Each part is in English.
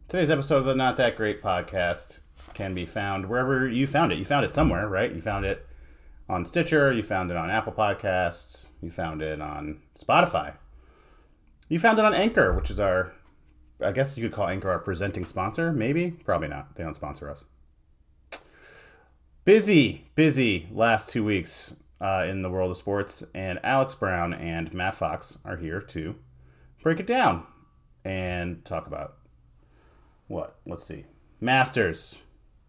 Today's episode of the Not That Great podcast can be found wherever you found it. You found it somewhere, right? You found it on Stitcher. You found it on Apple Podcasts. You found it on Spotify. You found it on Anchor, which is our, I guess you could call Anchor our presenting sponsor. Maybe? Probably not. They don't sponsor us. Busy last 2 weeks in the world of sports. And Alex Brown and Matt Fox are here to break it down and talk about what? Let's see. Masters.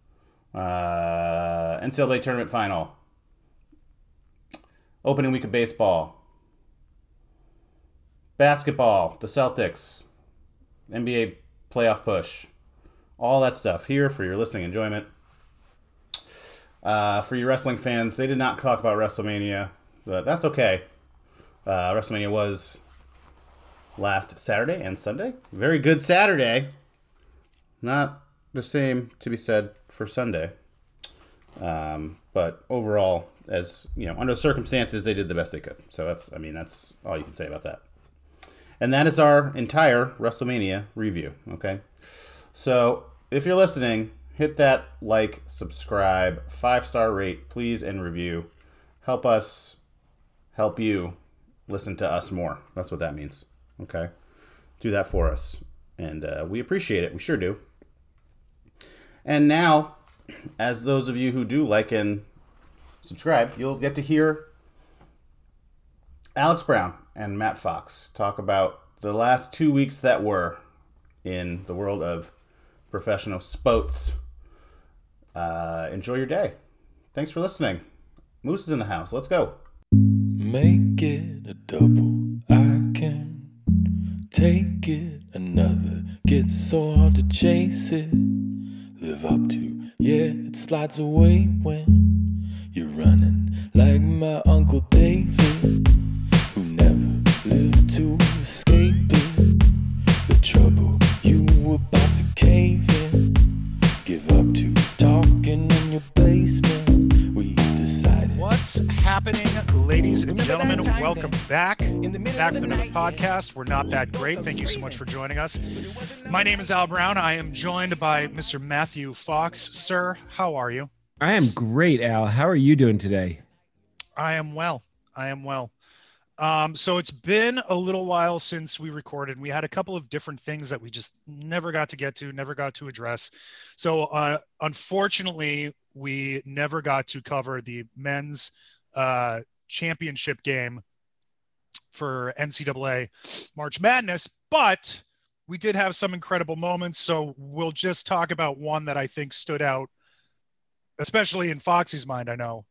NCAA tournament final. Opening week of baseball. Basketball. The Celtics. NBA playoff push. All that stuff here for your listening enjoyment. For you wrestling fans, they did not talk about WrestleMania, but that's okay. WrestleMania was last Saturday and Sunday. Very good Saturday. Not the same to be said for Sunday. But overall, as you know, under the circumstances, they did the best they could. So that's all you can say about that. And that is our entire WrestleMania review. Okay. So if you're listening, hit that like, subscribe, 5-star rate, please, and review. Help us help you listen to us more. That's what that means. Okay. Do that for us. And we appreciate it. We sure do. And now, as those of you who do like and subscribe, you'll get to hear Alex Brown and Matt Fox talk about the last 2 weeks that were in the world of professional sports. Enjoy your day. Thanks for listening. Moose is in the house. Let's go. Make it a double. I can take it another. Gets so hard to chase it. Live up to, yeah, it slides away when you're running like my Uncle David, who never lived to escape it. The trouble you were about to cave in, give up to talking in your basement. We decided. What's happening, ladies and gentlemen? Welcome back to another podcast. We're Not That Great. Thank you so much for joining us. My name is Al Brown. I am joined by Mr. Matthew Fox. Sir, how are you? I am great, Al. How are you doing today? I am well. So it's been a little while since we recorded. We had a couple of different things that we just never got to address. So unfortunately, we never got to cover the men's championship game for NCAA March Madness, but we did have some incredible moments. So we'll just talk about one that I think stood out, especially in Foxy's mind. I know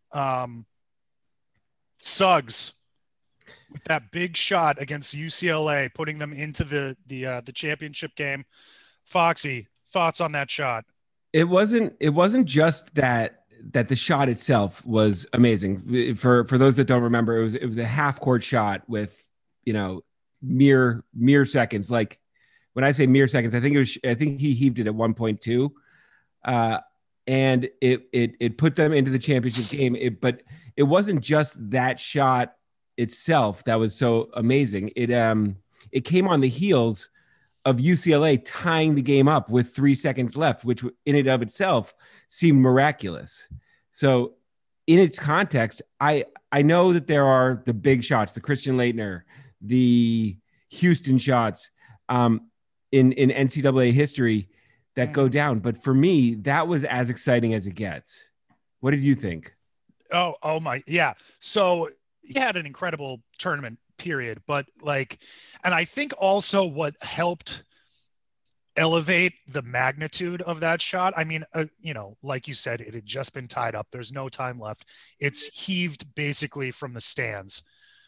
Suggs with that big shot against UCLA, putting them into the championship game. Foxy, thoughts on that shot? It wasn't just that the shot itself was amazing. For those that don't remember, it was a half court shot with, mere seconds. Like when I say mere seconds, I think he heaved it at 1.2. And it put them into the championship game. But it wasn't just that shot itself that was so amazing. It came on the heels of UCLA tying the game up with 3 seconds left, which in and of itself seemed miraculous. So in its context, I know that there are the big shots, the Christian Laettner, the Houston shots in NCAA history that go down. But for me, that was as exciting as it gets. What did you think? Oh my. Yeah. So he had an incredible tournament period, but and I think also what helped elevate the magnitude of that shot. I mean, like you said, it had just been tied up. There's no time left. It's heaved basically from the stands.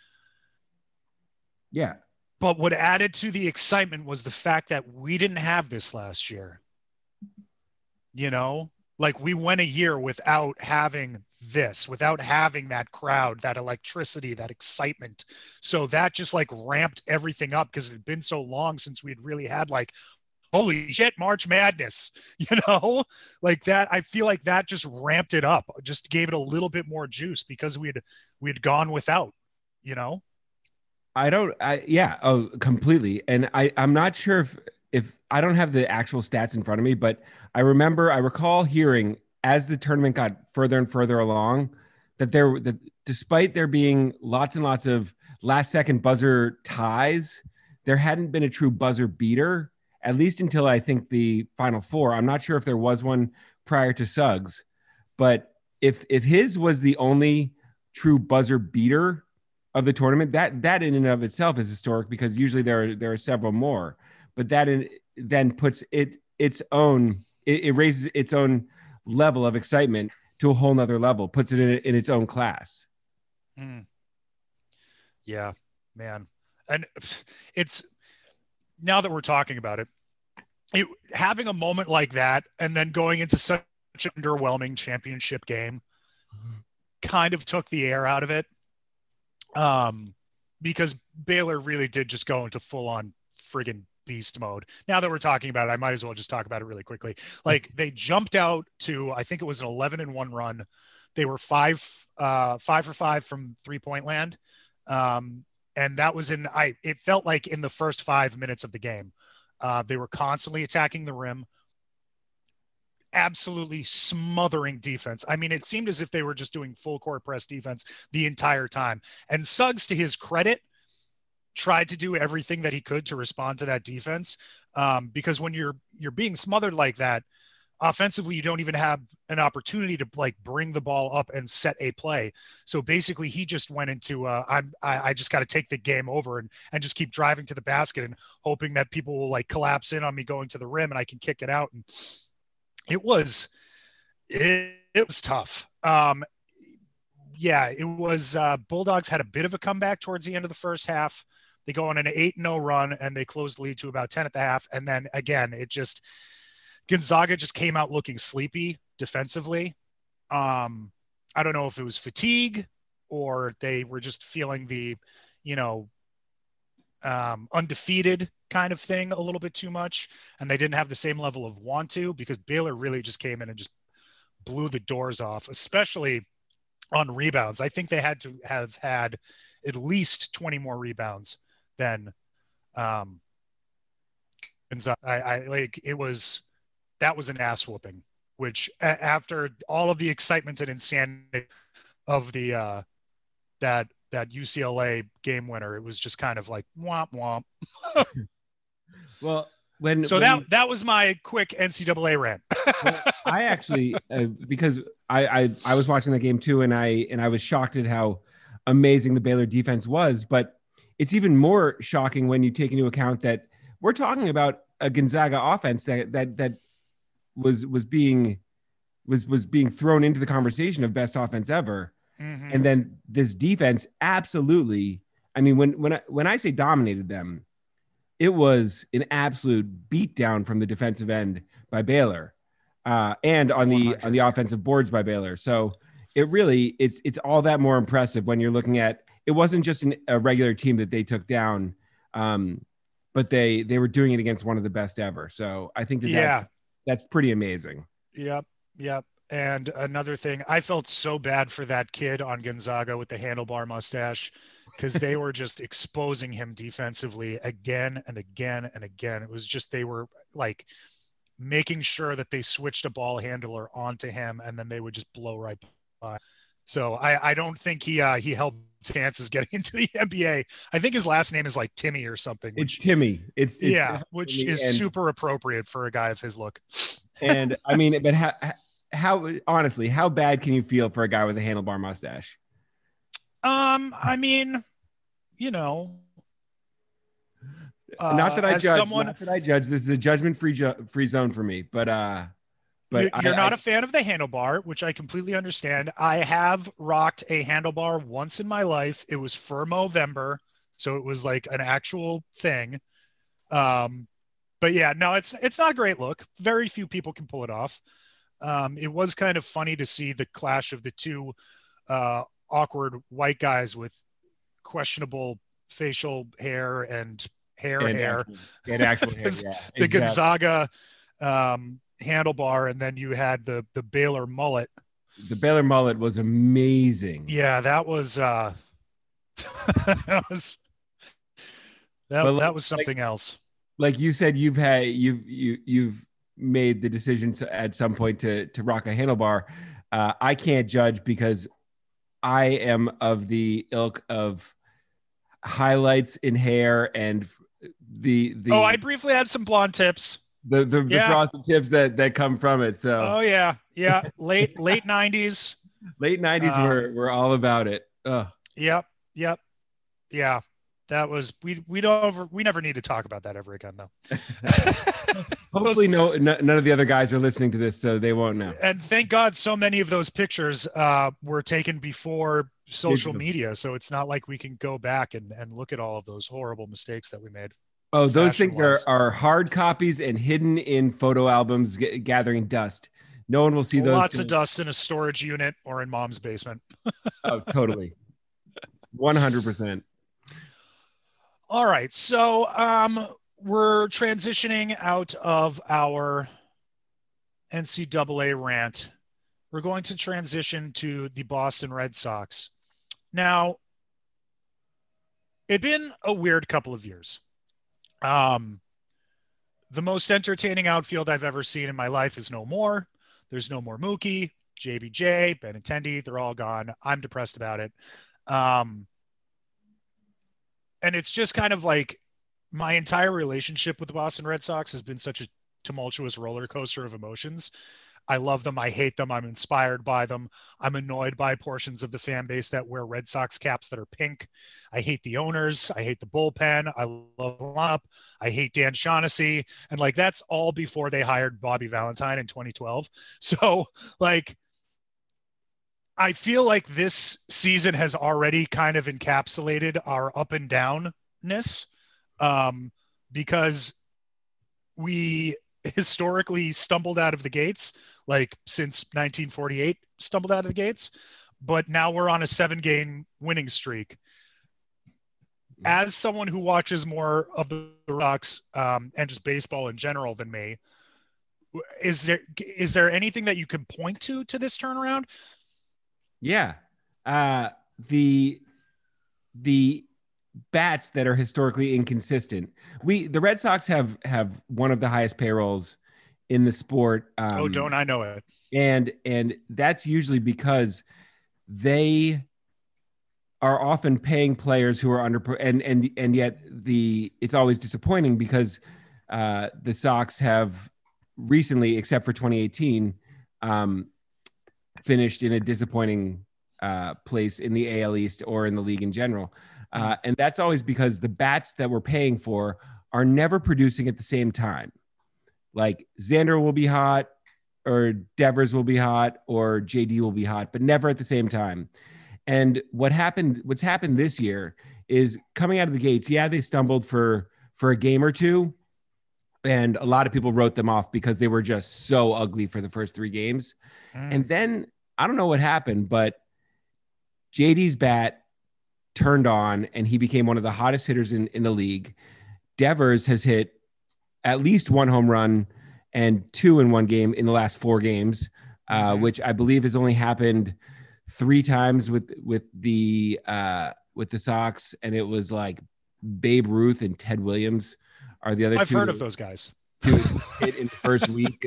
Yeah. But what added to the excitement was the fact that we didn't have this last year. We went a year without having this, without having that crowd, that electricity, that excitement. So that just ramped everything up because it had been so long since we had really had holy shit, March Madness, that. I feel like that just ramped it up, just gave it a little bit more juice because we had gone without, completely. And I'm not sure if I don't have the actual stats in front of me, but I recall hearing as the tournament got further and further along that despite there being lots and lots of last second buzzer ties, there hadn't been a true buzzer beater, at least until I think the Final Four. I'm not sure if there was one prior to Suggs, but if his was the only true buzzer beater of the tournament, that in and of itself is historic, because usually there are several more. But then puts it raises its own level of excitement to a whole nother level, puts it in its own class. Yeah, man. And it's, now that we're talking about it, having a moment like that and then going into such an underwhelming championship game kind of took the air out of it. Because Baylor really did just go into full on friggin' beast mode. Now that we're talking about it, I might as well just talk about it really quickly. Like, they jumped out to, I think it was an 11-1 run. They were 5 for 5 from 3-point land. And that was it felt like in the first 5 minutes of the game, they were constantly attacking the rim, absolutely smothering defense. I mean, it seemed as if they were just doing full court press defense the entire time. And Suggs, to his credit, tried to do everything that he could to respond to that defense. Because when you're being smothered like that, offensively, you don't even have an opportunity to like bring the ball up and set a play. So basically he just went into I just got to take the game over and just keep driving to the basket and hoping that people will like collapse in on me going to the rim and I can kick it out. And it was tough. Yeah, it was Bulldogs had a bit of a comeback towards the end of the first half. They go on an 8-0 run and they closed the lead to about 10 at the half. And then again, Gonzaga just came out looking sleepy defensively. I don't know if it was fatigue or they were just feeling the, undefeated kind of thing a little bit too much. And they didn't have the same level of want to, because Baylor really just came in and just blew the doors off, especially on rebounds. I think they had to have had at least 20 more rebounds than Gonzaga. That was an ass whooping, which after all of the excitement and insanity of the that UCLA game winner, it was just kind of like womp womp. Well, that was my quick NCAA rant. Well, I actually because I was watching the game too, and I was shocked at how amazing the Baylor defense was, but it's even more shocking when you take into account that we're talking about a Gonzaga offense that was being thrown into the conversation of best offense ever. Mm-hmm. And then this defense absolutely, I mean, when I say dominated them, it was an absolute beatdown from the defensive end by Baylor, and on the offensive boards by Baylor. So it really, it's all that more impressive when you're looking at, it wasn't just a regular team that they took down, but they were doing it against one of the best ever. So I think that's pretty amazing. Yep. And another thing, I felt so bad for that kid on Gonzaga with the handlebar mustache, because they were just exposing him defensively again and again and again. It was just, they were like making sure that they switched a ball handler onto him, and then they would just blow right by. So I don't think he helped chances getting into the NBA. I think his last name is like Timmy or something. It's Timmy. It's which is super appropriate for a guy of his look. And I mean, but how honestly, how bad can you feel for a guy with a handlebar mustache? I mean, not that I judge. This is a judgment-free zone for me. But you're not a fan of the handlebar, which I completely understand. I have rocked a handlebar once in my life. It was for Movember, so it was like an actual thing. But yeah, no, it's not a great look. Very few people can pull it off. It was kind of funny to see the clash of the two awkward white guys with questionable facial hair and hair. And actual hair, yeah. The Gonzaga handlebar, and then you had the Baylor mullet. The Baylor mullet was amazing. Yeah, that was that was something else. like you said, you've made the decision at some point to rock a handlebar. I can't judge because I am of the ilk of highlights in hair and the I briefly had some blonde tips. The frosted tips that come from it. So yeah, late 90s. Late 90s were all about it. Ugh. Yep. Yeah. That was we never need to talk about that ever again though. Hopefully none of the other guys are listening to this, so they won't know. And thank God so many of those pictures were taken before social media, so it's not like we can go back and look at all of those horrible mistakes that we made. Oh, those things are hard copies and hidden in photo albums gathering dust. No one will see those. Lots of dust in a storage unit or in mom's basement. Oh, totally. 100%. All right. So we're transitioning out of our NCAA rant. We're going to transition to the Boston Red Sox. Now, it's been a weird couple of years. The most entertaining outfield I've ever seen in my life is no more. There's no more Mookie, JBJ, Benintendi. They're all gone. I'm depressed about it. And it's just kind of like my entire relationship with the Boston Red Sox has been such a tumultuous roller coaster of emotions. I love them. I hate them. I'm inspired by them. I'm annoyed by portions of the fan base that wear Red Sox caps that are pink. I hate the owners. I hate the bullpen. I love the lineup. I hate Dan Shaughnessy. And like, that's all before they hired Bobby Valentine in 2012. So like, I feel like this season has already kind of encapsulated our up and downness because we historically stumbled out of the gates, like since 1948 stumbled out of the gates, but now we're on a 7-game winning streak. As someone who watches more of the Sox and just baseball in general than me, is there anything that you can point to this turnaround? Yeah. The bats that are historically inconsistent. The Red Sox have one of the highest payrolls in the sport. Don't I know it? And that's usually because they are often paying players who are under, and yet it's always disappointing because the Sox have recently, except for 2018, finished in a disappointing place in the AL East or in the league in general. And that's always because the bats that we're paying for are never producing at the same time. Like Xander will be hot or Devers will be hot or JD will be hot, but never at the same time. And what's happened this year is coming out of the gates. Yeah, they stumbled for a game or two. And a lot of people wrote them off because they were just so ugly for the first 3 games. And then I don't know what happened, but JD's bat turned on and he became one of the hottest hitters in the league. Devers has hit at least 1 home run and 2 in one game in the last 4 games, which I believe has only happened 3 times with the Sox. And it was like Babe Ruth and Ted Williams are the other 2. I've heard of those guys. Hit in the first week.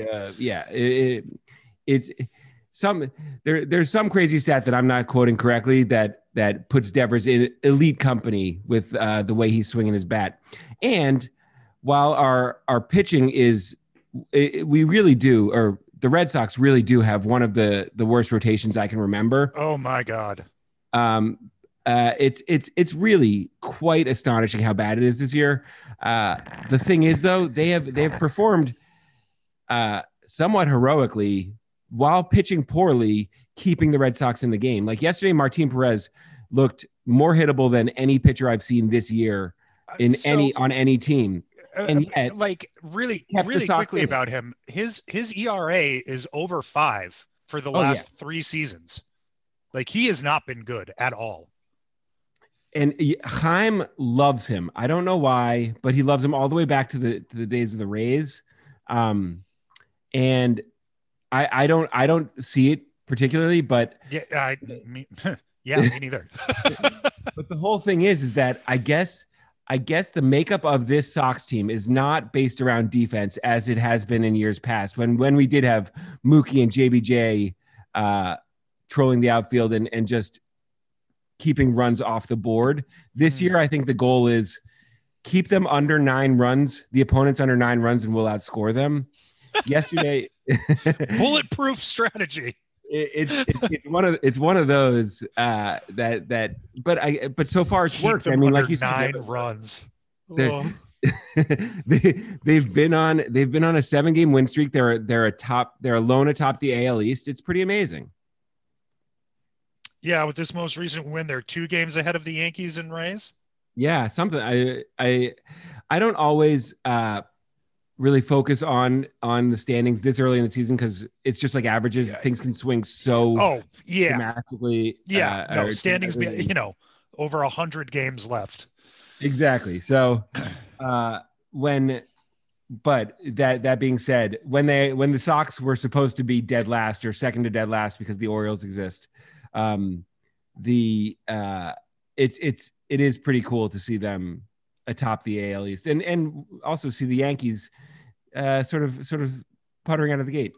It's there's some crazy stat that I'm not quoting correctly that puts Devers in elite company with the way he's swinging his bat. And while our pitching we really do, or the Red Sox really do have one of the worst rotations I can remember. Oh my God. It's really quite astonishing how bad it is this year. The thing is, though, they've performed somewhat heroically while pitching poorly, keeping the Red Sox in the game. Like yesterday, Martin Perez looked more hittable than any pitcher I've seen this year on any team. And yet, like really quickly about him, his ERA is over 5 for the last 3 seasons. Like he has not been good at all. And Chaim loves him. I don't know why, but he loves him all the way back to the days of the Rays. And I don't see it particularly, but me neither. But the whole thing is that I guess I guess the makeup of this Sox team is not based around defense as it has been in years past. When we did have Mookie and JBJ trolling the outfield and just keeping runs off the board. This year, I think the goal is keep them under 9 runs, the opponents under 9 runs, and we'll outscore them. Yesterday, bulletproof strategy. It's one of those but so far it's worked. I mean, like you said, 9 runs. They've been on a 7-game win streak. They're alone atop the AL East. It's pretty amazing. Yeah, with this most recent win, they're 2 games ahead of the Yankees and Rays. Yeah, something. I don't always really focus on the standings this early in the season because it's just like averages. Yeah. Things can swing so dramatically. Yeah, standings, over 100 games left. Exactly. So but that being said, when the Sox were supposed to be dead last or second to dead last because the Orioles exist, it is pretty cool to see them atop the AL East and also see the Yankees sort of puttering out of the gate.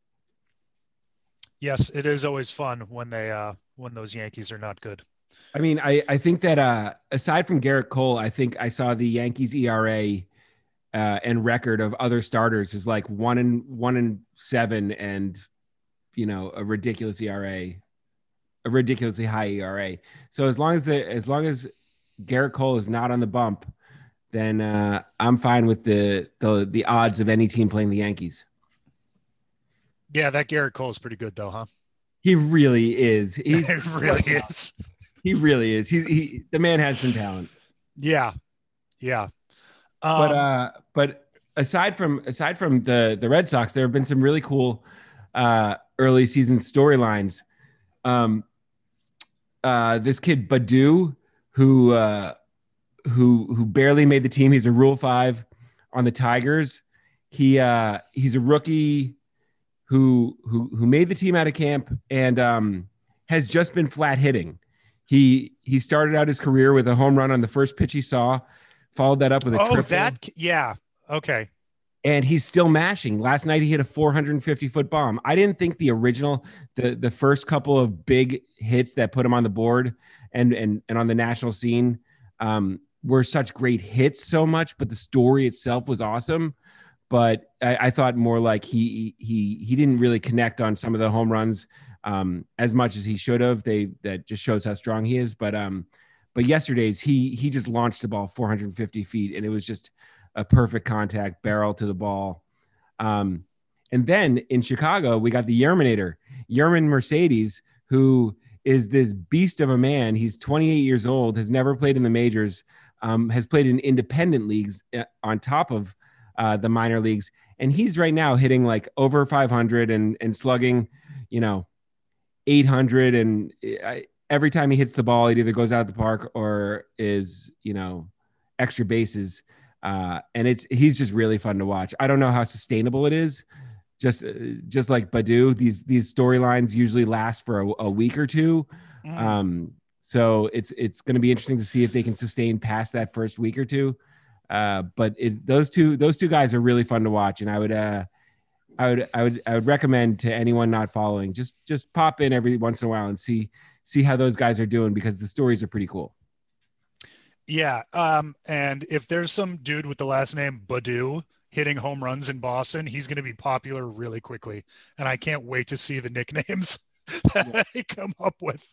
Yes, it is always fun when those Yankees are not good. I mean, I think that aside from Garrett Cole, I think I saw the Yankees ERA and record of other starters is like 1-7 and a ridiculous ERA, a ridiculously high ERA. So as long as Garrett Cole is not on the bump, then I'm fine with the odds of any team playing the Yankees. Yeah, that Garrett Cole is pretty good though, huh? He really is. He really is. He really is. The man has some talent. Yeah. But aside from the Red Sox, there have been some really cool early season storylines. This kid Badu, who barely made the team. He's a Rule 5 on the Tigers. He's a rookie who made the team out of camp and has just been flat hitting. He started out his career with a home run on the first pitch he saw, followed that up with a triple. Okay. And he's still mashing. Last night he hit a 450-foot bomb. I didn't think the first couple of big hits that put him on the board and on the national scene were such great hits so much, but the story itself was awesome. But I thought more like he didn't really connect on some of the home runs as much as he should have. That just shows how strong he is. But yesterday's he just launched the ball 450 feet, and it was just a perfect contact barrel to the ball. And then in Chicago, we got the Yerminator, Yermin Mercedes, who is this beast of a man. He's 28 years old, has never played in the majors, has played in independent leagues on top of the minor leagues. And he's right now hitting like over 500 and slugging, 800. And every time he hits the ball, it either goes out of the park or is, extra bases. And he's just really fun to watch. I don't know how sustainable it is. Just like Badu, these storylines usually last for a week or two. So it's going to be interesting to see if they can sustain past that first week or two. But those two guys are really fun to watch, and I would recommend to anyone not following, just pop in every once in a while and see how those guys are doing, because the stories are pretty cool. Yeah. And if there's some dude with the last name Badu hitting home runs in Boston, he's going to be popular really quickly. And I can't wait to see the nicknames that they come up with.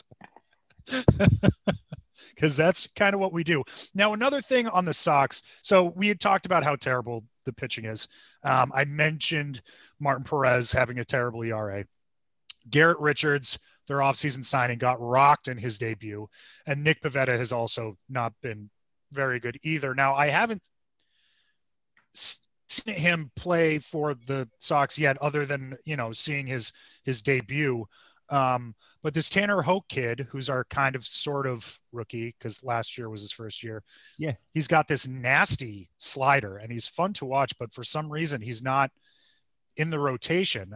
Because that's kind of what we do. Now, another thing on the Sox. So we had talked about how terrible the pitching is. I mentioned Martin Perez having a terrible ERA. Garrett Richards, their offseason signing, got rocked in his debut. And Nick Pivetta has also not been very good either. Now, I haven't seen him play for the Sox yet, other than, seeing his debut. But this Tanner Hoke kid, who's our kind of sort of rookie, because last year was his first year. Yeah. He's got this nasty slider and he's fun to watch, but for some reason he's not in the rotation.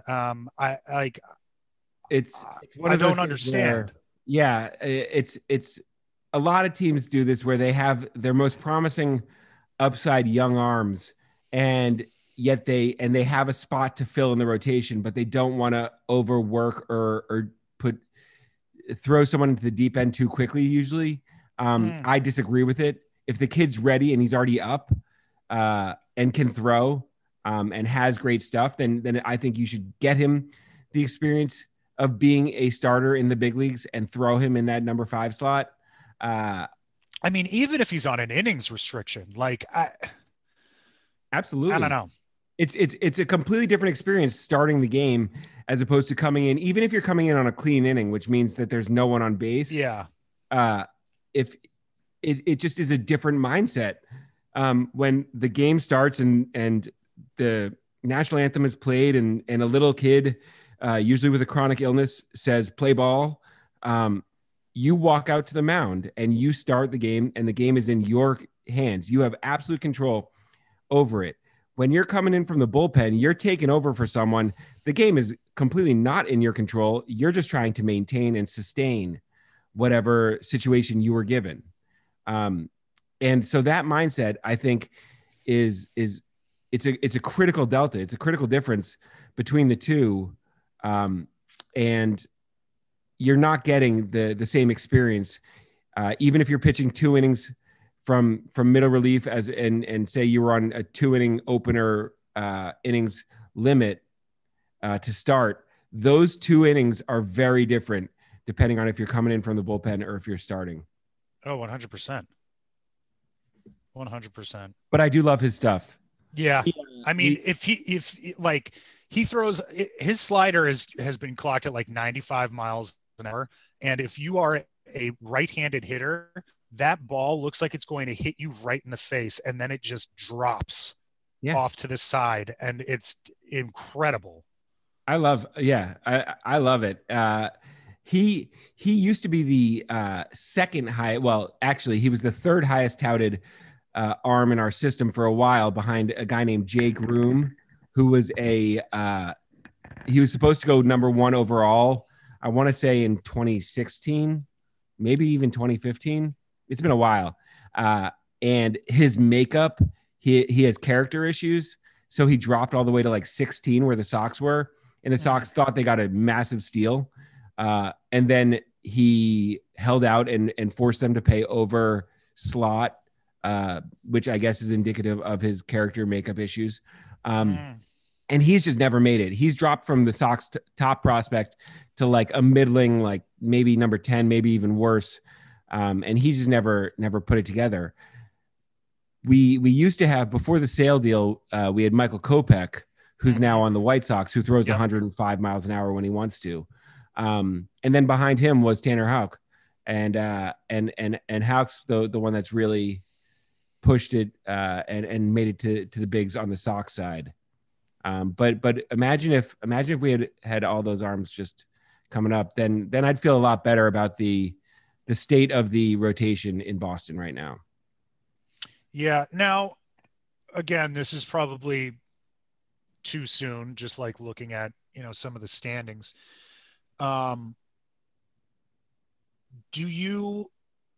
It's one of I don't understand. It's a lot of teams do this where they have their most promising upside young arms, and yet they have a spot to fill in the rotation, but they don't want to overwork or throw someone into the deep end too quickly. Usually, I disagree with it. If the kid's ready and he's already up and can throw and has great stuff, then I think you should get him the experience of being a starter in the big leagues and throw him in that number 5 slot. I mean, even if he's on an innings restriction, like absolutely, I don't know. It's a completely different experience starting the game as opposed to coming in, even if you're coming in on a clean inning, which means that there's no one on base. Yeah. If it just is a different mindset when the game starts and the national anthem is played and a little kid, usually with a chronic illness, says play ball. You walk out to the mound and you start the game, and the game is in your hands. You have absolute control over it. When you're coming in from the bullpen, you're taking over for someone. The game is completely not in your control. You're just trying to maintain and sustain whatever situation you were given. And so that mindset, I think, is it's a critical delta. It's a critical difference between the two. And you're not getting the same experience, even if you're pitching 2 innings from middle relief and say you were on a 2-inning opener innings limit to start. Those 2 innings are very different depending on if you're coming in from the bullpen or if you're starting. Oh, 100%. 100%. But I do love his stuff. Yeah. I mean, if he throws, his slider has been clocked at like 95 miles an hour. And if you are a right-handed hitter, that ball looks like it's going to hit you right in the face. And then it just drops off to the side. And it's incredible. I love it. He used to be the second high. Well, actually, he was the 3rd highest touted arm in our system for a while, behind a guy named Jay Groom, who was he was supposed to go number 1 overall. I want to say in 2016, maybe even 2015. It's been a while. And his makeup, he has character issues. So he dropped all the way to like 16 where the Sox were. And the Sox thought they got a massive steal. And then he held out and forced them to pay over slot, which I guess is indicative of his character makeup issues. And he's just never made it. He's dropped from the Sox top prospect to like a middling, like maybe number 10, maybe even worse. And he just never put it together. We used to have, before the Sale deal, we had Michael Kopech, who's now on the White Sox, who throws 105 miles an hour when he wants to. And then behind him was Tanner Houck, and Houck's the one that's really pushed it and made it to the bigs on the Sox side. But imagine if we had all those arms just coming up, then I'd feel a lot better about the state of the rotation in Boston right now. Yeah. Now, again, this is probably too soon, just like looking at, some of the standings. Do you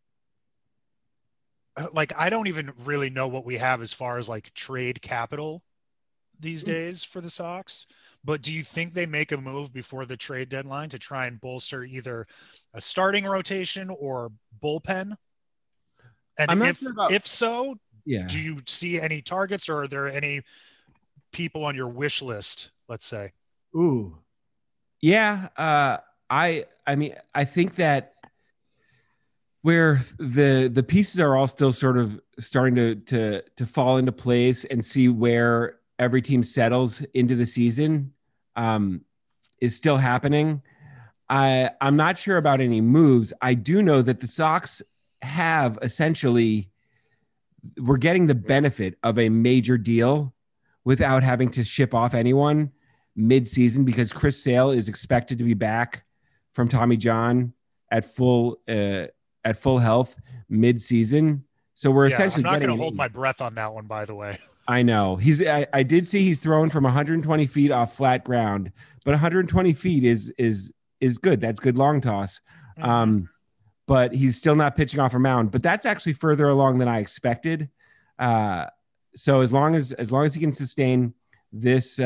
I don't even really know what we have as far as like trade capital these days for the Sox, but do you think they make a move before the trade deadline to try and bolster either a starting rotation or bullpen? And if so, do you see any targets, or are there any people on your wish list, let's say? Ooh. Yeah. I mean, I think that where the pieces are all still sort of starting to fall into place and see where every team settles into the season is still happening. I'm not sure about any moves. I do know that the Sox have essentially, we're getting the benefit of a major deal without having to ship off anyone mid-season, because Chris Sale is expected to be back from Tommy John at full health mid-season. So we're essentially I'm not going to hold my breath on that one, by the way. I know I did see he's thrown from 120 feet off flat ground, but 120 feet is good. That's good long toss. but he's still not pitching off a mound. But that's actually further along than I expected. So as long as he can sustain this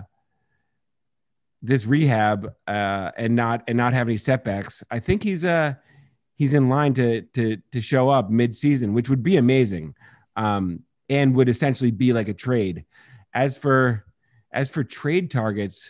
this rehab and not have any setbacks, I think he's in line to show up mid-season, which would be amazing, and would essentially be like a trade. As for trade targets,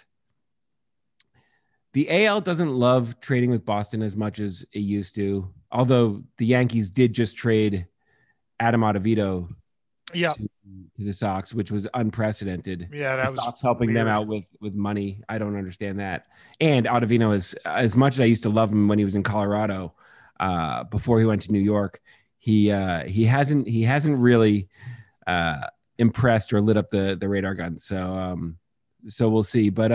the AL doesn't love trading with Boston as much as it used to, although the Yankees did just trade Adam Ottavino to the Sox, which was unprecedented. Yeah, that the was Sox helping weird. them out with money. I don't understand that. And Ottavino is, as much as I used to love him when he was in Colorado, before he went to New York, he hasn't really impressed or lit up the radar gun. So we'll see. But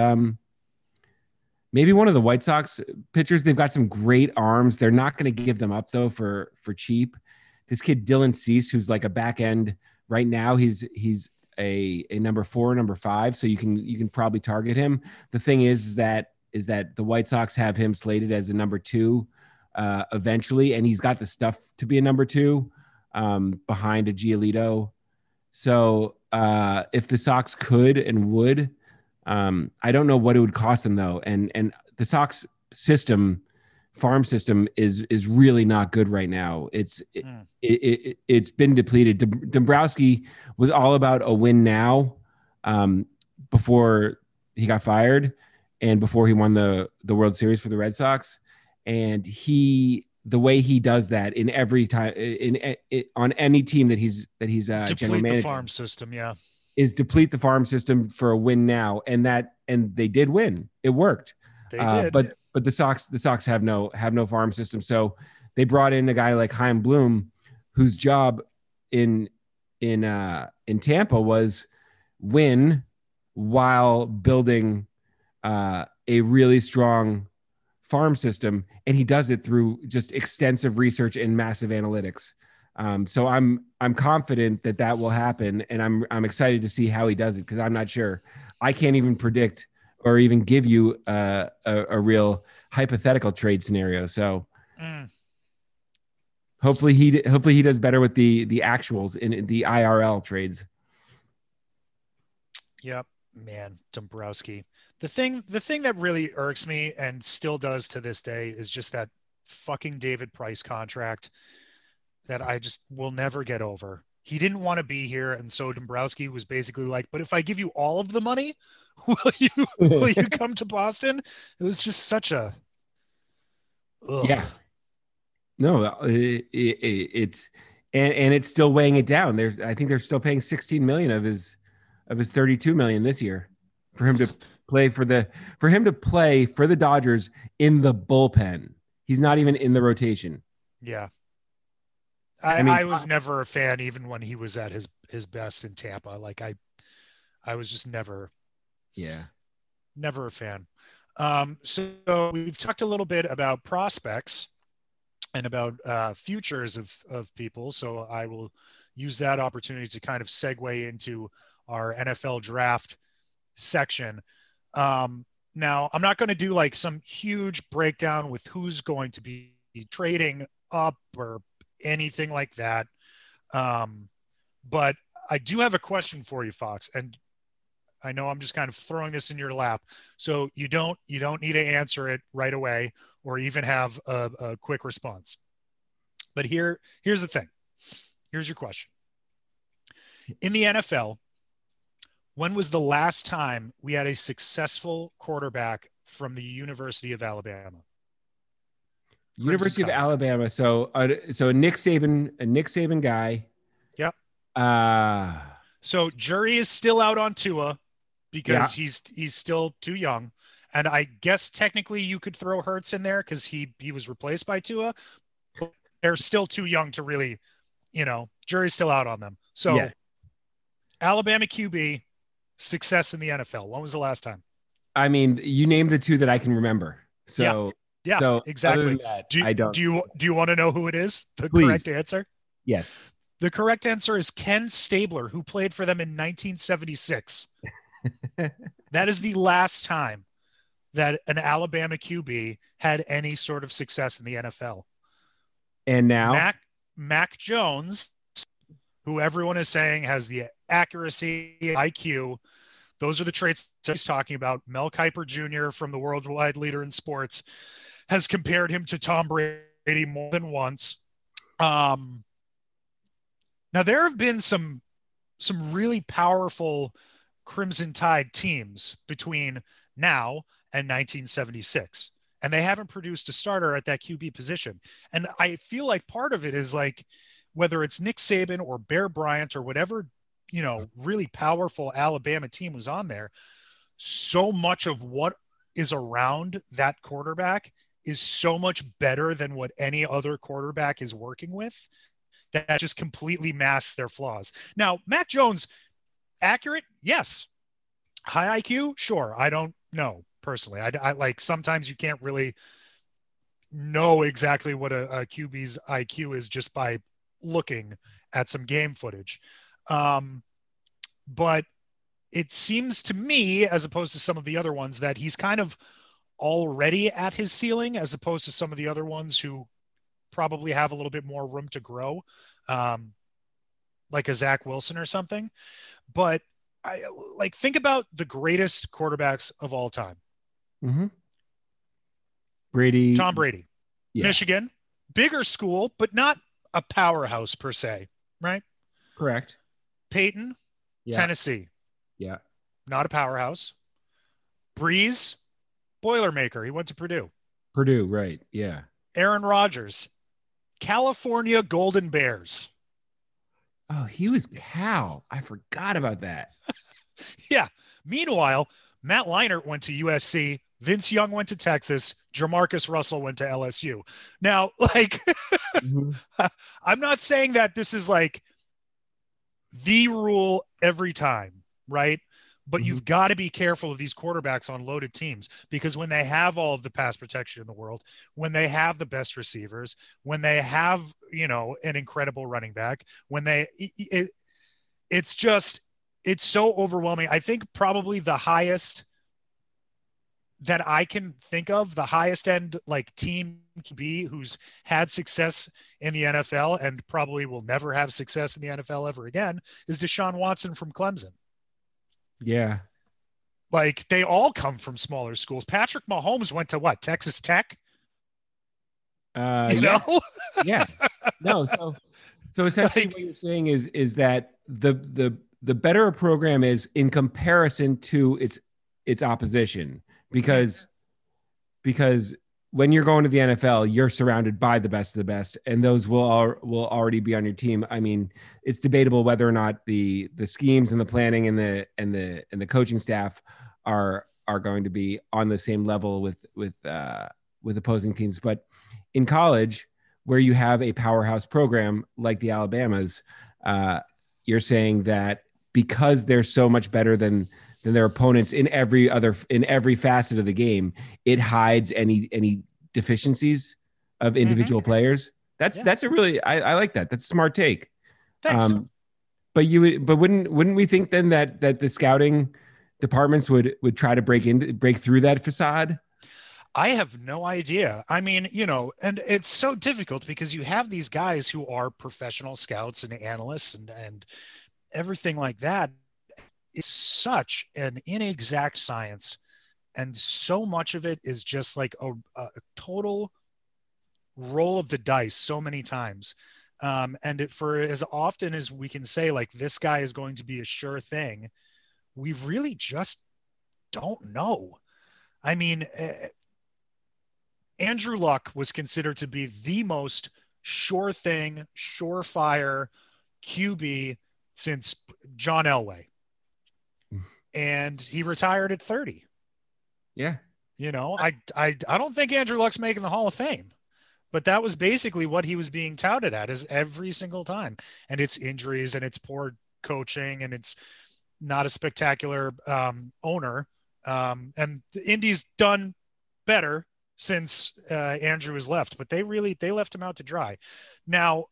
maybe one of the White Sox pitchers. They've got some great arms. They're not going to give them up though for cheap. This kid Dylan Cease, who's like a back end right now, he's a number 4, number 5, so you can probably target him. The thing is that the White Sox have him slated as a number 2 eventually, and he's got the stuff to be a number 2 behind a Giolito. So if the Sox could and would, I don't know what it would cost them though, and the Sox farm system is really not good right now. It's been depleted. Dombrowski was all about a win now, before he got fired and before he won the World Series for the Red Sox. And the way he does that in every time on any team that he's general Deplete manager, the farm system, is deplete the farm system for a win now, and they did win. It worked. They did. But the Sox have no farm system. So they brought in a guy like Chaim Bloom, whose job in Tampa was win while building a really strong farm system, and he does it through just extensive research and massive analytics. So I'm confident that will happen, and I'm excited to see how he does it, because I'm not sure. I can't even predict or even give you a real hypothetical trade scenario. So hopefully he does better with the actuals in the IRL trades. Yep, man, Dombrowski. The thing that really irks me and still does to this day is just that fucking David Price contract that I just will never get over. He didn't want to be here, and so Dombrowski was basically like, "But if I give you all of the money, will you come to Boston?" It was just such a yeah. No, it's and it's still weighing it down. I think they're still paying $16 million of his $32 million this year for him to play for the Dodgers in the bullpen. He's not even in the rotation. Yeah. I was never a fan, even when he was at his best in Tampa. Like I was just never a fan. So we've talked a little bit about prospects and about futures of people. So I will use that opportunity to kind of segue into our NFL draft section. Now I'm not going to do like some huge breakdown with who's going to be trading up or anything like that. But I do have a question for you, Fox, and I know I'm just kind of throwing this in your lap, so you don't need to answer it right away or even have a quick response. But here's the thing. Here's your question. In the NFL, when was the last time we had a successful quarterback from the University of Alabama? University of Alabama. So a Nick Saban guy. Yep. So jury is still out on Tua because he's still too young, and I guess technically you could throw Hurts in there because he was replaced by Tua. But they're still too young to really, jury's still out on them. So Alabama QB success in the NFL. When was the last time? I mean, you named the two that I can remember. So. Yeah, so exactly. That, do you want to know who it is? The Please. Correct answer? Yes. The correct answer is Ken Stabler, who played for them in 1976. That is the last time that an Alabama QB had any sort of success in the NFL. And now Mac Jones, who everyone is saying has the accuracy, IQ. Those are the traits that he's talking about. Mel Kiper Jr. from the worldwide leader in sports has compared him to Tom Brady more than once. Now there have been some really powerful Crimson Tide teams between now and 1976, and they haven't produced a starter at that QB position. And I feel like part of it is like, whether it's Nick Saban or Bear Bryant or whatever, really powerful Alabama team was on there, so much of what is around that quarterback is so much better than what any other quarterback is working with, that just completely masks their flaws. Now, Mac Jones, accurate? Yes. High IQ? Sure. I don't know personally. I like, sometimes you can't really know exactly what a QB's IQ is just by looking at some game footage. But it seems to me, as opposed to some of the other ones, that he's kind of already at his ceiling, as opposed to some of the other ones who probably have a little bit more room to grow, like a Zach Wilson or something. But think about the greatest quarterbacks of all time. Mm-hmm. Brady. Tom Brady. Yeah. Michigan. Bigger school, but not a powerhouse per se, right? Correct. Peyton. Yeah. Tennessee. Yeah. Not a powerhouse. Breeze. Boilermaker. He went to Purdue. Purdue, right. Yeah. Aaron Rodgers. California Golden Bears. Oh, he was Cal. I forgot about that. Yeah. Meanwhile, Matt Leinart went to USC. Vince Young went to Texas. Jamarcus Russell went to LSU. Now, mm-hmm. I'm not saying that this is like the rule every time, right? But mm-hmm. you've got to be careful of these quarterbacks on loaded teams, because when they have all of the pass protection in the world, when they have the best receivers, when they have, an incredible running back, when it's so overwhelming. I think probably the highest that I can think of, the highest end team QB who's had success in the NFL and probably will never have success in the NFL ever again, is Deshaun Watson from Clemson. Yeah. They all come from smaller schools. Patrick Mahomes went to what? Texas Tech? Yeah. Yeah. No. So essentially what you're saying is that the better a program is in comparison to its opposition, because when you're going to the NFL, you're surrounded by the best of the best, and those will already be on your team. I mean, it's debatable whether or not the schemes and the planning and the coaching staff are going to be on the same level with opposing teams. But in college, where you have a powerhouse program like the Alabamas, you're saying that because they're so much better than their opponents in every facet of the game, it hides any deficiencies of individual mm-hmm. players. That's a really, I like that. That's a smart take. Thanks. But wouldn't we think then that the scouting departments would try to break through that facade? I have no idea. I mean, and it's so difficult because you have these guys who are professional scouts and analysts and everything like that. It's such an inexact science, and so much of it is just like a total roll of the dice so many times. And for as often as we can say, this guy is going to be a sure thing, we really just don't know. I mean, Andrew Luck was considered to be the most sure thing, surefire QB since John Elway. And he retired at 30. Yeah. I don't think Andrew Luck's making the Hall of Fame, but that was basically what he was being touted at, is every single time. And it's injuries and it's poor coaching and it's not a spectacular owner. And the Indy's done better since Andrew has left, but they left him out to dry. Now,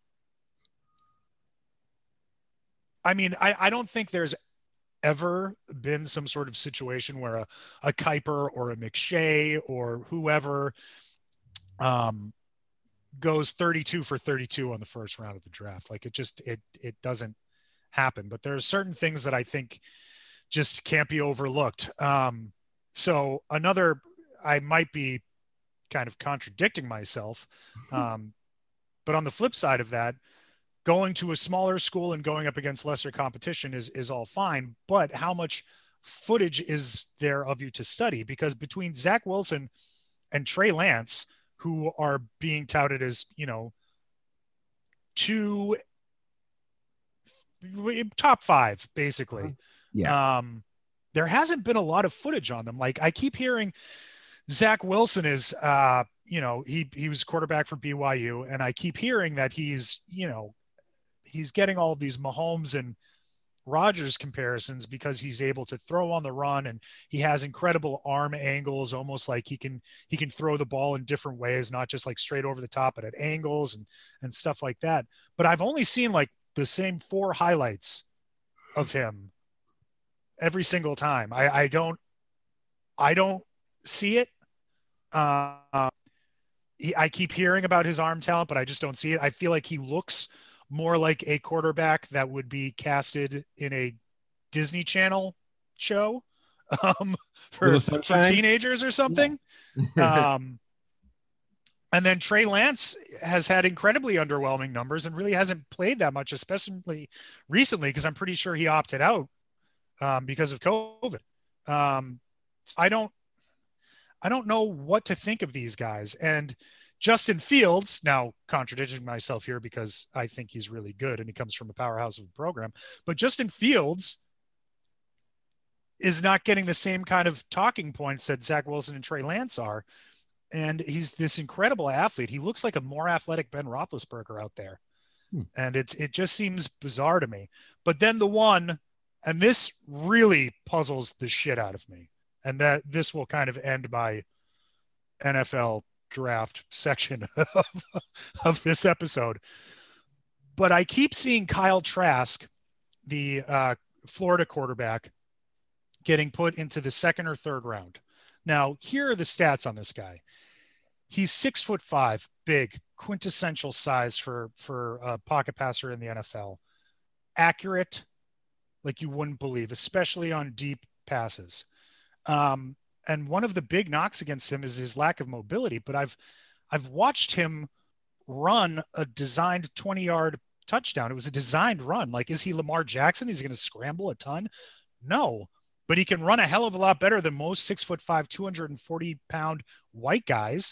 I mean, I don't think there's ever been some sort of situation where a Kiper or a McShay or whoever goes 32 for 32 on the first round of the draft. Like it doesn't happen. But there are certain things that I think just can't be overlooked. So I might be kind of contradicting myself. But on the flip side of that, going to a smaller school and going up against lesser competition is all fine. But how much footage is there of you to study? Because between Zach Wilson and Trey Lance, who are being touted as, two top 5, basically. Yeah. There hasn't been a lot of footage on them. Like I keep hearing Zach Wilson is, he was quarterback for BYU, and I keep hearing that he's getting all these Mahomes and Rodgers comparisons because he's able to throw on the run and he has incredible arm angles, almost like he can throw the ball in different ways, not just like straight over the top, but at angles and stuff like that. But I've only seen like the same 4 highlights of him every single time. I don't see it. I keep hearing about his arm talent, but I just don't see it. I feel like he looks more like a quarterback that would be casted in a Disney Channel show for teenagers or something. Yeah. And then Trey Lance has had incredibly underwhelming numbers and really hasn't played that much, especially recently, because I'm pretty sure he opted out because of COVID. I don't know what to think of these guys. And Justin Fields, now contradicting myself here because I think he's really good and he comes from a powerhouse of a program, but Justin Fields is not getting the same kind of talking points that Zach Wilson and Trey Lance are. And he's this incredible athlete. He looks like a more athletic Ben Roethlisberger out there. And it just seems bizarre to me. But then the one, and this really puzzles the shit out of me, and that this will kind of end my NFL draft section of this episode. But I keep seeing Kyle Trask, the Florida quarterback, getting put into the 2nd or 3rd round. Now, here are the stats on this guy. He's 6'5", big, quintessential size for a pocket passer in the NFL. Accurate, like you wouldn't believe, especially on deep passes. And one of the big knocks against him is his lack of mobility. But I've watched him run a designed 20-yard touchdown. It was a designed run. Like, is he Lamar Jackson? Is he going to scramble a ton? No, but he can run a hell of a lot better than most 6'5", 240-pound white guys.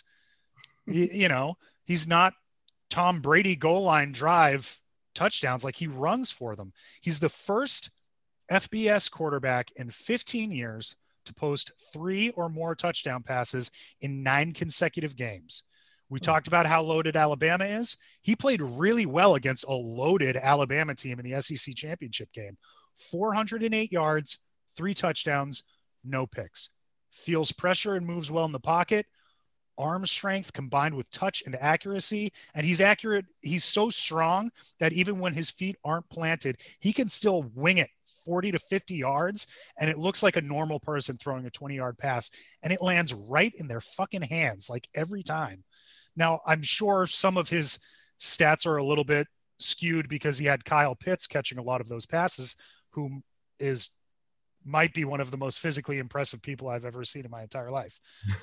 He's not Tom Brady goal line drive touchdowns. Like, he runs for them. He's the first FBS quarterback in 15 years to post 3 or more touchdown passes in 9 consecutive games. We talked about how loaded Alabama is. He played really well against a loaded Alabama team in the SEC championship game. 408 yards, 3 touchdowns, no picks. Feels pressure and moves well in the pocket. Arm strength combined with touch and accuracy. And he's accurate. He's so strong that even when his feet aren't planted, he can still wing it 40 to 50 yards. And it looks like a normal person throwing a 20-yard pass. And it lands right in their fucking hands, like every time. Now, I'm sure some of his stats are a little bit skewed because he had Kyle Pitts catching a lot of those passes, who might be one of the most physically impressive people I've ever seen in my entire life.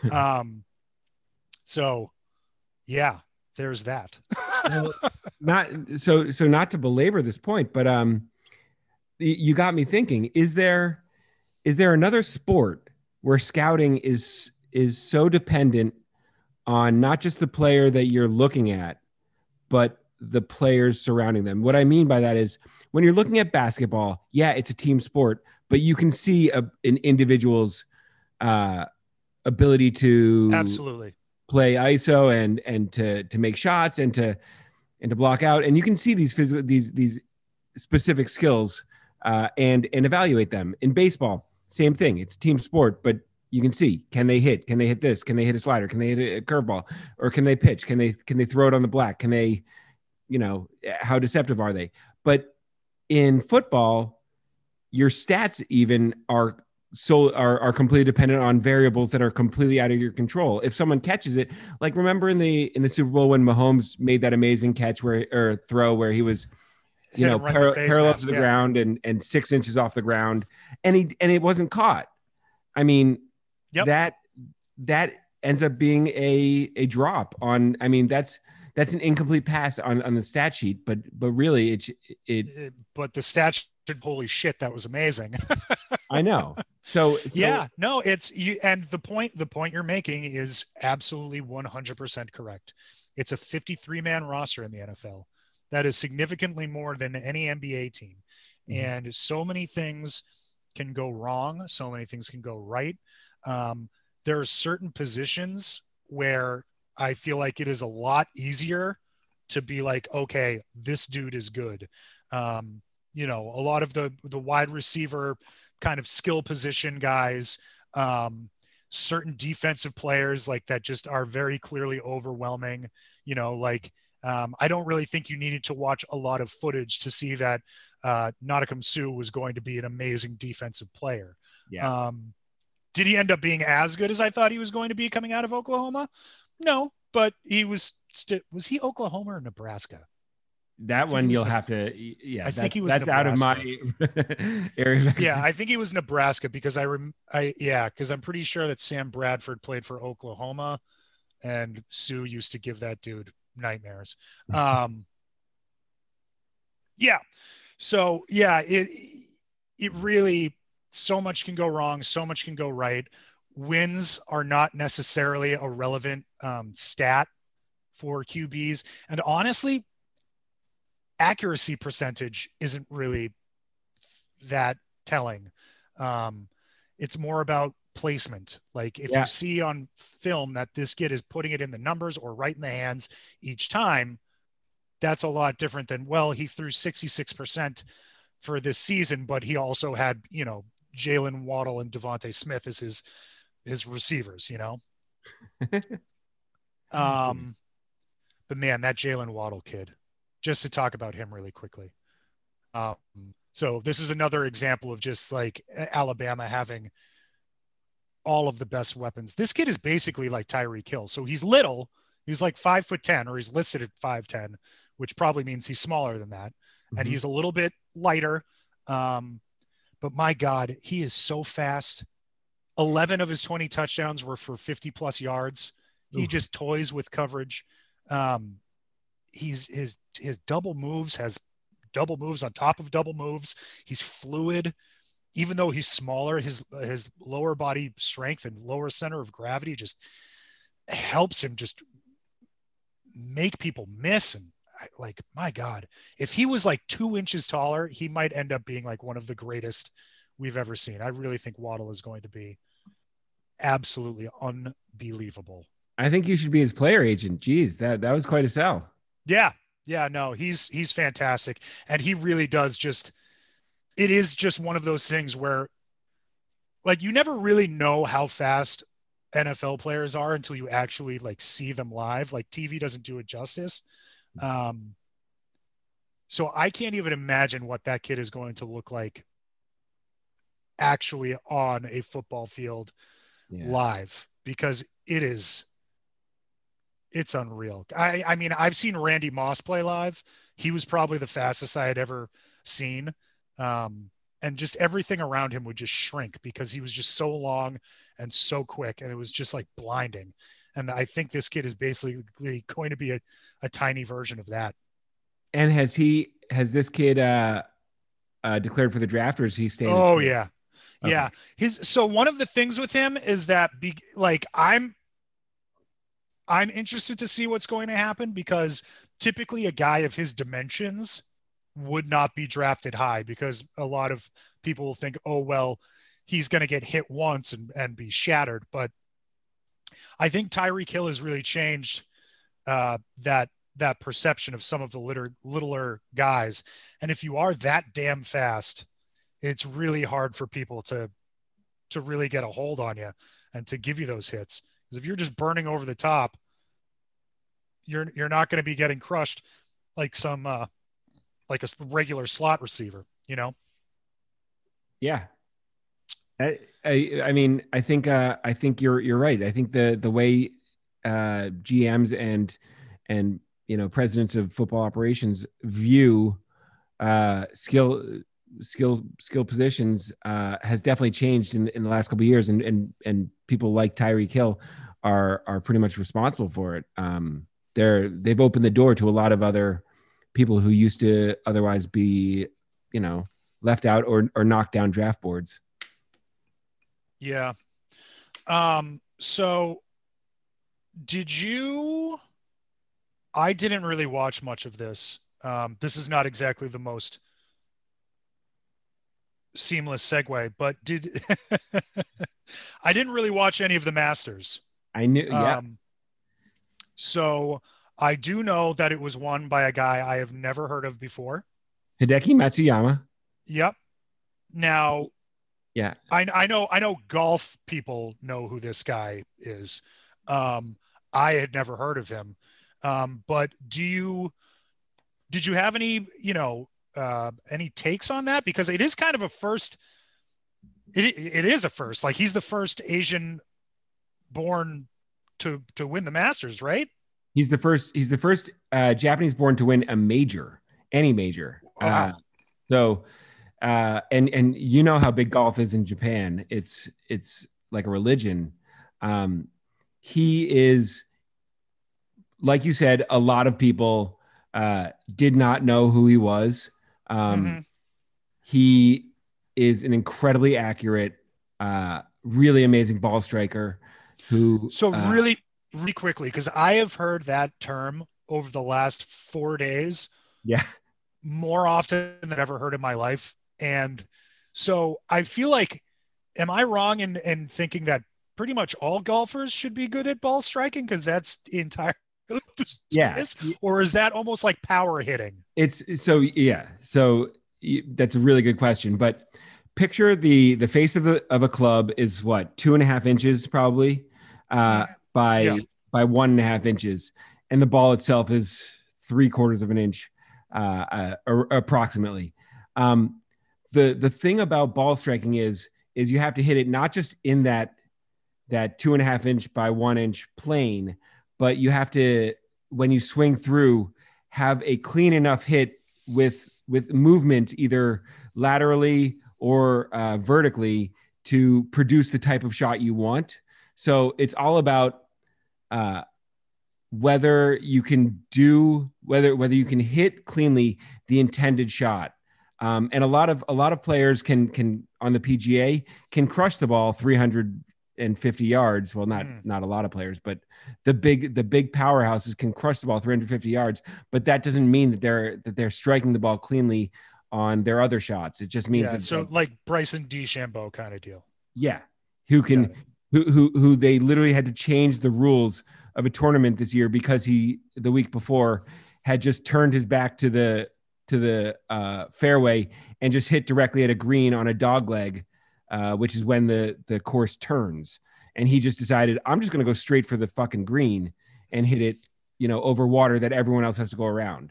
So yeah, there's that. Well, not to belabor this point, but you got me thinking, is there another sport where scouting is so dependent on not just the player that you're looking at, but the players surrounding them? What I mean by that is, when you're looking at basketball, yeah, it's a team sport, but you can see an individual's ability to absolutely play ISO and to make shots and to block out, and you can see these specific skills and evaluate them. In baseball, same thing. It's a team sport, but you can see, can they hit? Can they hit this? Can they hit a slider? Can they hit a curveball? Or can they pitch? Can they throw it on the black? Can they, how deceptive are they? But in football, your stats even are are completely dependent on variables that are completely out of your control. If someone catches it, like remember in the Super Bowl when Mahomes made that amazing catch or throw where he was, Hit him right in the face parallel mask. to the Yeah. ground and 6 inches off the ground, and it wasn't caught. I mean, Yep. that ends up being a drop on. I mean, that's an incomplete pass on the stat sheet, but really But the stat, holy shit, that was amazing. I know. So yeah, no, it's you. And the point you're making is absolutely 100% correct. It's a 53-man roster in the NFL. That is significantly more than any NBA team. Mm-hmm. And so many things can go wrong. So many things can go right. There are certain positions where I feel like it is a lot easier to be like, okay, this dude is good. You know, a lot of the wide receiver kind of skill position guys, certain defensive players like that just are very clearly overwhelming, you know, like, I don't really think you needed to watch a lot of footage to see that Ndamukong Suh was going to be an amazing defensive player. Yeah. Did he end up being as good as I thought he was going to be coming out of Oklahoma? No, but he was he Oklahoma or Nebraska? That one you'll have to, yeah. I think he was. That's Nebraska. out of my area. Yeah, I think he was Nebraska because because I'm pretty sure that Sam Bradford played for Oklahoma, and Sue used to give that dude nightmares. Yeah, so yeah, it really, so much can go wrong, so much can go right. Wins are not necessarily a relevant stat for QBs, and honestly, accuracy percentage isn't really that telling. It's more about placement. Like if you see on film that this kid is putting it in the numbers or right in the hands each time, that's a lot different than, well, he threw 66% for this season, but he also had, you know, Jalen Waddle and Devontae Smith as his receivers, you know? But man, that Jalen Waddle kid, just to talk about him really quickly. So this is another example of just like Alabama having all of the best weapons. This kid is basically like Tyreek Hill. So he's little, he's like 5'10", or he's listed at 5'10", which probably means he's smaller than that. Mm-hmm. And he's a little bit lighter. But my God, he is so fast. 11 of his 20 touchdowns were for 50 plus yards. He just toys with coverage. His double moves has double moves on top of double moves. He's fluid. Even though he's smaller, his lower body strength and lower center of gravity just helps him just make people miss. And like, my God, if he was like 2 inches taller, he might end up being like one of the greatest we've ever seen. I really think Waddle is going to be absolutely unbelievable. I think you should be his player agent. Jeez, that was quite a sell. Yeah. Yeah, no, he's fantastic. And he really does it is just one of those things where like you never really know how fast NFL players are until you actually like see them live. Like TV doesn't do it justice. So I can't even imagine what that kid is going to look like actually on a football field live, because it's unreal. I mean, I've seen Randy Moss play live. He was probably the fastest I had ever seen. And just everything around him would just shrink because he was just so long and so quick. And it was just like blinding. And I think this kid is basically going to be a tiny version of that. And has this kid declared for the draft, or is he staying? Oh yeah. Okay. Yeah. So one of the things with him is that I'm interested to see what's going to happen, because typically a guy of his dimensions would not be drafted high, because a lot of people will think, oh, well, he's going to get hit once and be shattered. But I think Tyreek Hill has really changed that perception of some of the littler guys. And if you are that damn fast, it's really hard for people to really get a hold on you and to give you those hits. Because if you're just burning over the top, you're not going to be getting crushed like some like a regular slot receiver, you know? Yeah. I mean, I think you're right. I think the way GMs and presidents of football operations view skill positions has definitely changed in the last couple of years, and people like Tyreek Hill are pretty much responsible for it. They've opened the door to a lot of other people who used to otherwise be, left out or knocked down draft boards. Yeah. So I didn't really watch much of this. This is not exactly the most seamless segue, but I didn't really watch any of the Masters. I knew, yeah. So I do know that it was won by a guy I have never heard of before. Hideki Matsuyama. Yep. Now, yeah, I know golf people know who this guy is. I had never heard of him. But did you have any, any takes on that? Because it is kind of a first. It is a first. Like, he's the first Asian born to win the Masters, right? He's the first Japanese born to win any major. Wow. And you know how big golf is in Japan. It's like a religion. He is, like you said, a lot of people did not know who he was. He is an incredibly accurate, really amazing ball striker who. So really quickly, because I have heard that term over the last 4 days. Yeah. More often than I've ever heard in my life. And so I feel like, am I wrong in thinking that pretty much all golfers should be good at ball striking? Because that's entirely or is that almost like power hitting? So that's a really good question. But picture the face of a club is what, 2.5 inches probably by 1.5 inches, and the ball itself is 3/4 of an inch. Approximately. The thing about ball striking is you have to hit it not just in that 2.5 inch by 1 inch plane, but you have to, when you swing through, have a clean enough hit with movement either laterally or vertically to produce the type of shot you want. So it's all about whether you can hit cleanly the intended shot. And a lot of players can on the PGA can crush the ball 350 yards. Well, not a lot of players, but the big powerhouses can crush the ball 350 yards. But that doesn't mean that they're striking the ball cleanly on their other shots. It just means like Bryson DeChambeau kind of deal. Yeah, who they literally had to change the rules of a tournament this year because he the week before had just turned his back to the fairway and just hit directly at a green on a dog leg, which is when the course turns, and he just decided, I'm just going to go straight for the fucking green and hit it, over water that everyone else has to go around.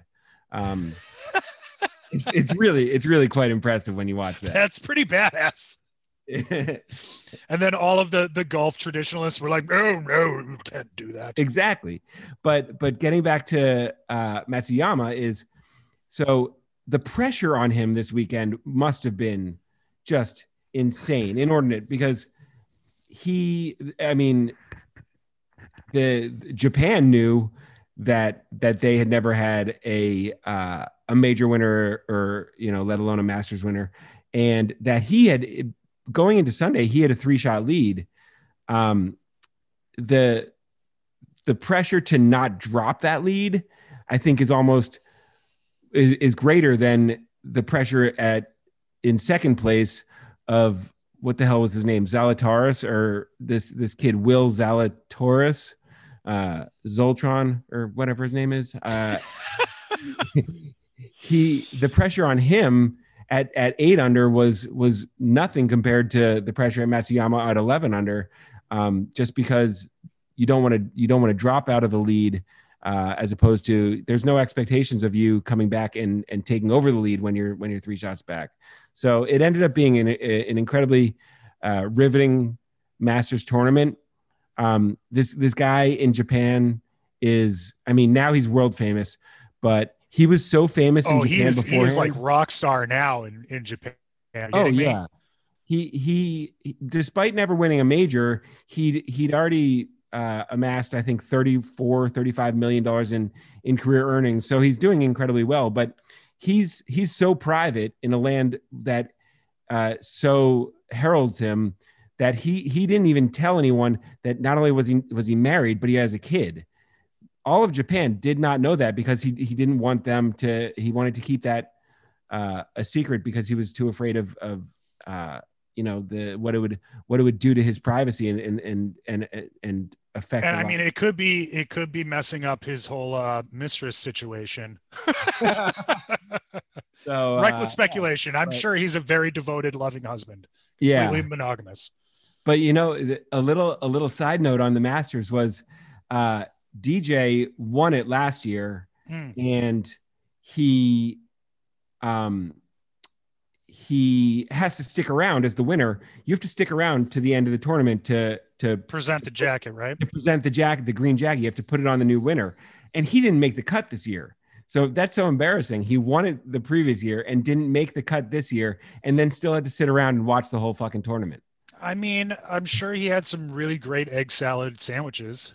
It's really quite impressive when you watch that. That's pretty badass. And then all of the golf traditionalists were like, no, you can't do that. Exactly. But getting back to Matsuyama is, so the pressure on him this weekend must have been just insane, inordinate, because Japan knew that they had never had a major winner or, let alone a Masters winner. And that he had, going into Sunday, he had a 3-shot lead. The pressure to not drop that lead, I think, is greater than the pressure in second place of, what the hell was his name? Zalatoris, or this kid, Will Zalatoris, Zoltron, or whatever his name is. The pressure on him at 8 under was nothing compared to the pressure at Matsuyama at 11 under, just because you don't want to drop out of the lead, as opposed to, there's no expectations of you coming back and taking over the lead when you're 3 shots back. So it ended up being an incredibly riveting Masters tournament. This guy in Japan is, I mean, now he's world famous, but he was so famous in Japan beforehand. He's like rock star now in Japan. Oh yeah. He despite never winning a major, he'd already amassed, I think, $35 million in career earnings. So he's doing incredibly well, but he's so private in a land that so heralds him that he didn't even tell anyone that not only was he married, but he has a kid. All of Japan did not know that because he didn't want them to. He wanted to keep that a secret because he was too afraid of what it would do to his privacy and affect. And I mean, it could be messing up his whole mistress situation. So reckless speculation. I'm sure he's a very devoted, loving husband. Completely monogamous. But a little side note on the Masters was DJ won it last year, and he has to stick around as the winner. You have to stick around to the end of the tournament to present the jacket, right? To present the jacket, the green jacket. You have to put it on the new winner, and he didn't make the cut this year. So that's so embarrassing. He won it the previous year and didn't make the cut this year, and then still had to sit around and watch the whole fucking tournament. I mean, I'm sure he had some really great egg salad sandwiches.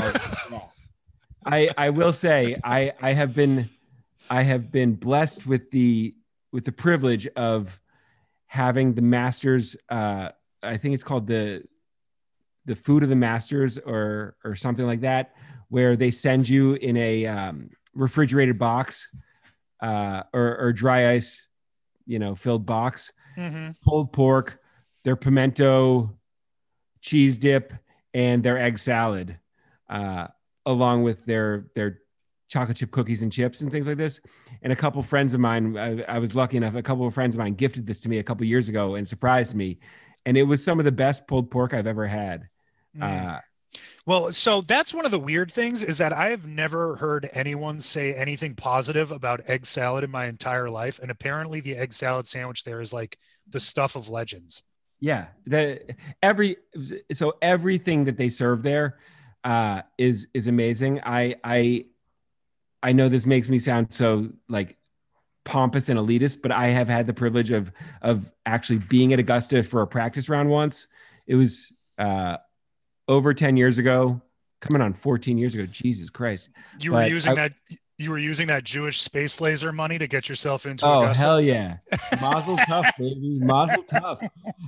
I will say I have been blessed with the privilege of having the Masters. I think it's called the Food of the Masters or something like that, where they send you in a refrigerated box or dry ice, filled box, pulled pork, their pimento cheese dip, and their egg salad, along with their chocolate chip cookies and chips and things like this. And a couple of friends of mine, I was lucky enough, a couple of friends of mine gifted this to me a couple of years ago and surprised me. And it was some of the best pulled pork I've ever had. Well, so that's one of the weird things is that I have never heard anyone say anything positive about egg salad in my entire life. And apparently the egg salad sandwich there is like the stuff of legends. Yeah. Everything that they serve there is amazing. I know this makes me sound so like pompous and elitist, but I have had the privilege of actually being at Augusta for a practice round once. It was over 10 years ago, coming on 14 years ago. Jesus Christ. You were using that Jewish space laser money to get yourself into Augusta? Hell yeah. Mazel tov, baby. Mazel tov.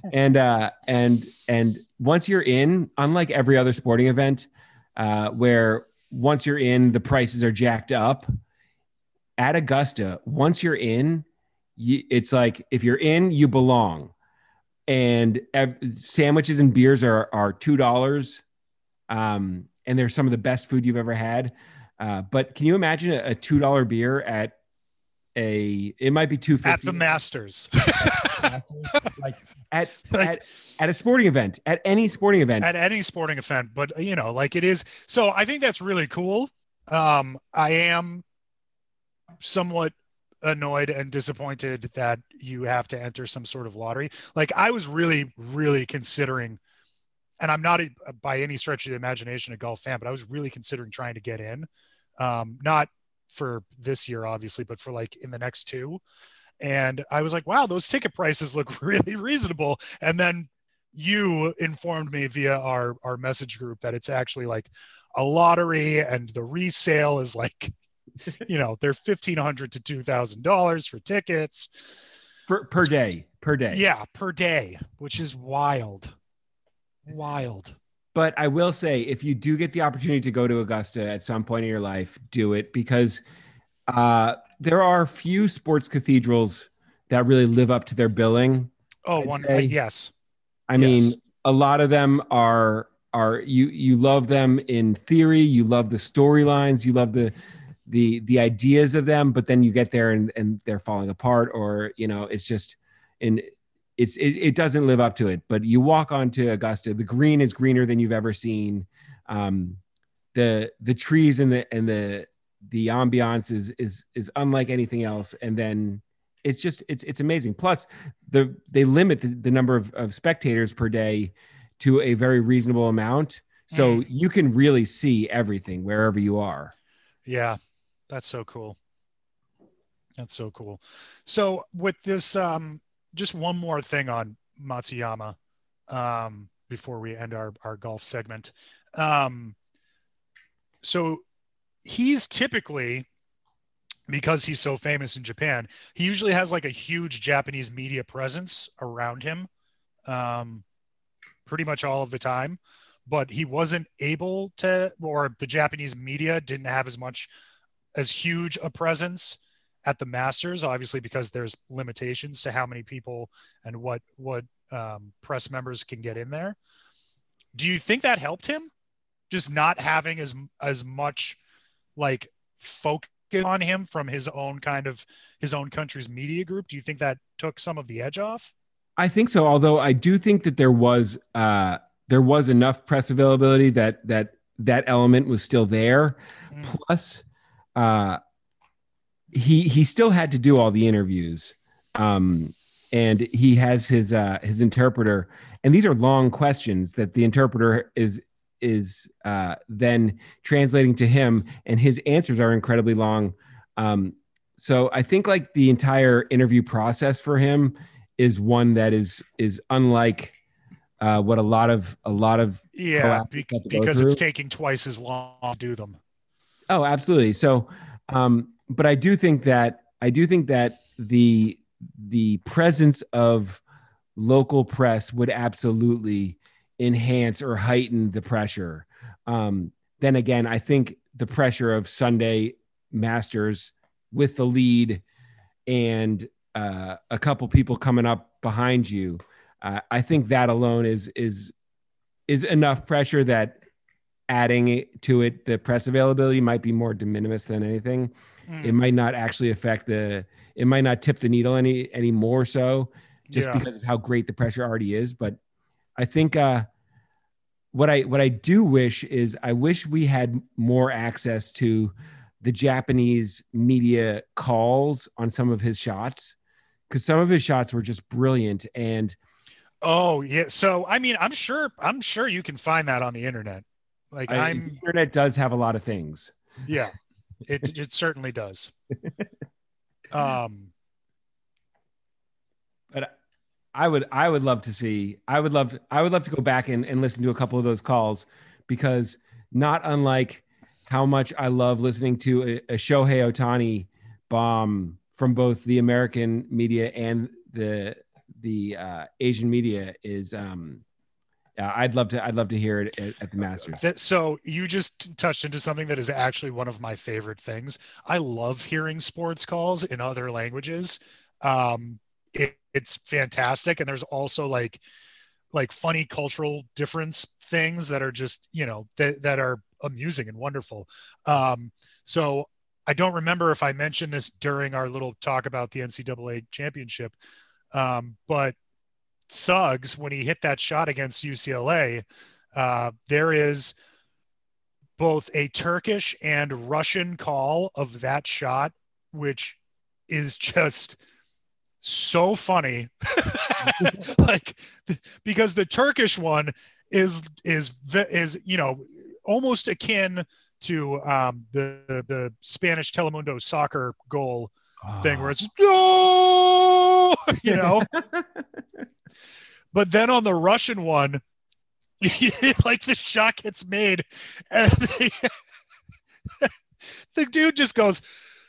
And once you're in, unlike every other sporting event, where once you're in, the prices are jacked up. At Augusta, once you're in, it's like if you're in, you belong. And sandwiches and beers are $2, and they're some of the best food you've ever had. But can you imagine a $2 beer at it might be $2.50 at the Masters, like at a sporting event, at any sporting event. But like it is. So I think that's really cool. I am somewhat annoyed and disappointed that you have to enter some sort of lottery. Like I was really, really considering, and I'm not by any stretch of the imagination a golf fan, but I was really considering trying to get in, not for this year, obviously, but for like in the next two. And I was like, wow, those ticket prices look really reasonable. And then you informed me via our message group that it's actually like a lottery and the resale is like, they're $1,500 to $2,000 for tickets per day. Yeah, per day, which is wild. But I will say, if you do get the opportunity to go to Augusta at some point in your life, do it, because there are few sports cathedrals that really live up to their billing. Yes. I mean, a lot of them are you love them in theory, you love the storylines, you love the ideas of them, but then you get there and they're falling apart, or it's just it doesn't live up to it. But you walk onto Augusta, the green is greener than you've ever seen. The trees and the ambiance is unlike anything else. And then it's amazing. Plus, they limit the number of spectators per day to a very reasonable amount, so you can really see everything wherever you are. Yeah, that's so cool. That's so cool. So with this, just one more thing on Matsuyama, before we end our golf segment. So he's typically, because he's so famous in Japan, he usually has like a huge Japanese media presence around him, pretty much all of the time. But he wasn't able to, or the Japanese media didn't have as huge a presence at the Masters, obviously, because there's limitations to how many people and what press members can get in there. Do you think that helped him, just not having as much like focus on him from his own country's media group? Do you think that took some of the edge off? I think so. Although I do think that there was enough press availability that element was still there. Plus, he still had to do all the interviews, and he has his interpreter, and these are long questions that the interpreter is then translating to him, and his answers are incredibly long. So I think like the entire interview process for him is one that is unlike what a lot of because it's taking twice as long to do them. Oh, absolutely. So, but I do think that the presence of local press would absolutely enhance or heighten the pressure. Then again, I think the pressure of Sunday Masters with the lead and a couple people coming up behind you, I think that alone is enough pressure that adding to it, the press availability might be more de minimis than anything. It might not actually it might not tip the needle any more so, just because of how great the pressure already is. But I think what I do wish is I wish we had more access to the Japanese media calls on some of his shots, because some of his shots were just brilliant. And oh yeah, so I mean, I'm sure you can find that on the internet. Like the internet does have a lot of things. Yeah, it certainly does. But I would love to see. I would love to go back and listen to a couple of those calls, because not unlike how much I love listening to a Shohei Ohtani bomb from both the American media and the Asian media is. I'd love to hear it at the Masters. So you just touched into something that is actually one of my favorite things. I love hearing sports calls in other languages. It's fantastic. And there's also like funny cultural difference things that are just, that are amusing and wonderful. So I don't remember if I mentioned this during our little talk about the NCAA championship, but Suggs, when he hit that shot against UCLA, there is both a Turkish and Russian call of that shot, which is just so funny. Because the Turkish one is almost akin to the Spanish Telemundo soccer goal thing, where it's just, no, But then on the Russian one, like the shot gets made, and the dude just goes,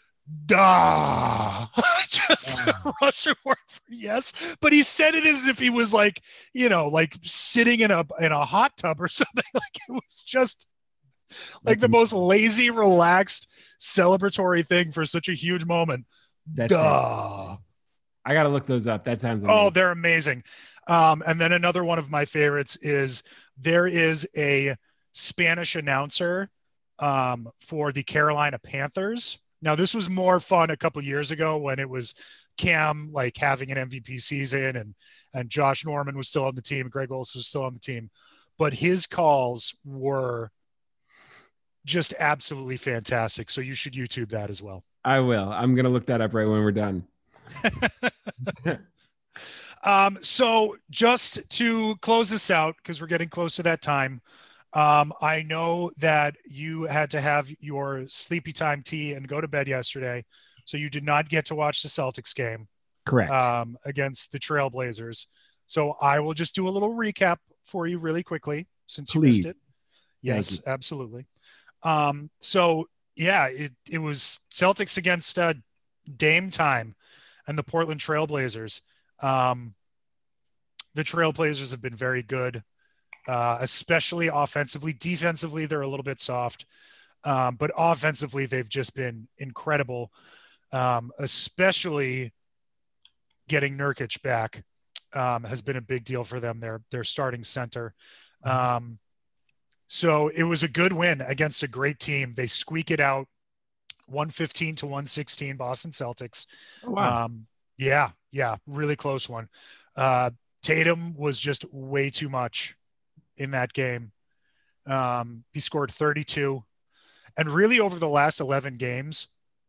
"Da," just a Russian word for yes. But he said it as if he was like sitting in a hot tub or something. Like it was just like the most lazy, relaxed, celebratory thing for such a huge moment. Duh. I got to look those up. That sounds amazing. Oh, they're amazing. And then another one of my favorites is there is a Spanish announcer for the Carolina Panthers. Now, this was more fun a couple years ago when it was Cam like having an MVP season and Josh Norman was still on the team. Greg Olson was still on the team. But his calls were just absolutely fantastic. So you should YouTube that as well. I will. I'm going to look that up right when we're done. So just to close this out, because we're getting close to that time, I know that you had to have your sleepy time tea and go to bed yesterday, so you did not get to watch the Celtics game Correct. against the Trailblazers. So I will just do a little recap for you really quickly since you Please. missed it. Yes, absolutely. So yeah, it was Celtics against Dame time and the Portland Trailblazers. The Trailblazers have been very good, especially offensively. Defensively, they're a little bit soft, but offensively, they've just been incredible, especially getting Nurkic back has been a big deal for them. Their starting center. So it was a good win against a great team. They squeak it out 115 to 116, Boston Celtics. Oh, wow. Yeah, really close one. Tatum was just way too much in that game. He scored 32. And really over the last 11 games,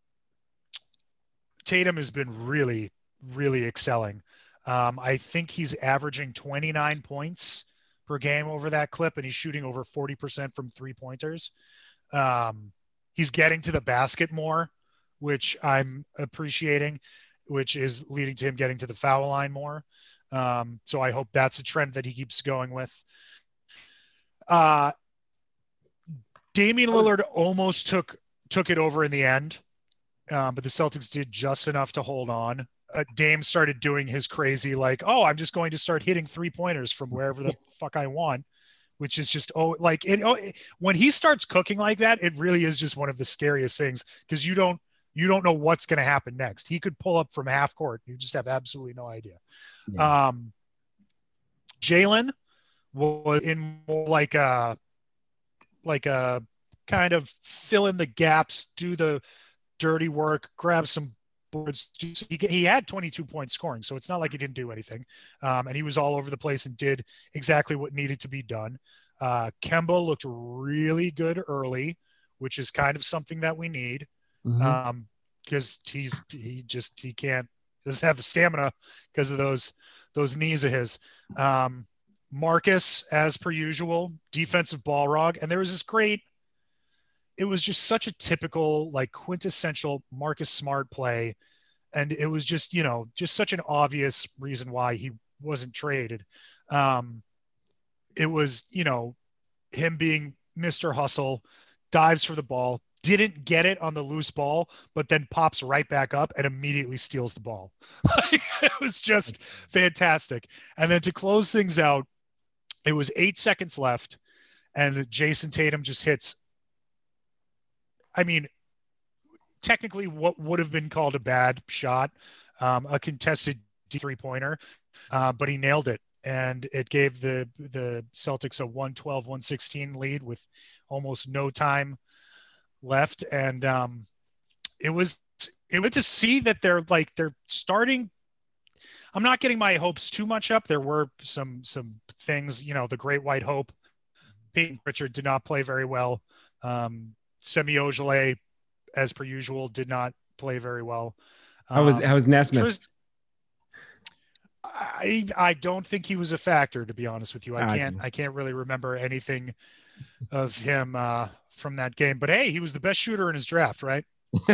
Tatum has been really, really excelling. I think he's averaging 29 points per game over that clip, and he's shooting over 40% from three-pointers. He's getting to the basket more, which I'm appreciating, which is leading to him getting to the foul line more. So I hope that's a trend that he keeps going with. Damian Lillard almost took it over in the end, but the Celtics did just enough to hold on. Dame started doing his crazy, like, oh, I'm just going to start hitting 3-pointers from wherever the fuck I want, which is just, when he starts cooking like that, it really is just one of the scariest things, because you don't know what's going to happen next. He could pull up from half court. You just have absolutely no idea. Yeah. Jalen was in more like a kind of fill in the gaps, do the dirty work, grab some boards. He had 22 points scoring, so it's not like he didn't do anything. And he was all over the place and did exactly what needed to be done. Kemba looked really good early, which is kind of something that we need. Because he doesn't have the stamina because of those knees of his. Marcus, as per usual, defensive ball rog, and there was this great. It was just such a typical, like, quintessential Marcus Smart play, and it was just just such an obvious reason why he wasn't traded. It was him being Mr. Hustle, dives for the ball. Didn't get it on the loose ball, but then pops right back up and immediately steals the ball. It was just fantastic. And then to close things out, it was 8 seconds left, and Jason Tatum just hits, I mean, technically what would have been called a bad shot, a contested three-pointer, but he nailed it. And it gave the Celtics a 112-116 lead with almost no time left. And it was to see that they're starting. I'm not getting my hopes too much up. There were some things, the Great White Hope. Peyton Pritchard did not play very well. Semi Ojeleye, as per usual, did not play very well. How was Nesmith? I don't think he was a factor, to be honest with you. I can't really remember anything of him from that game. But hey, he was the best shooter in his draft, right?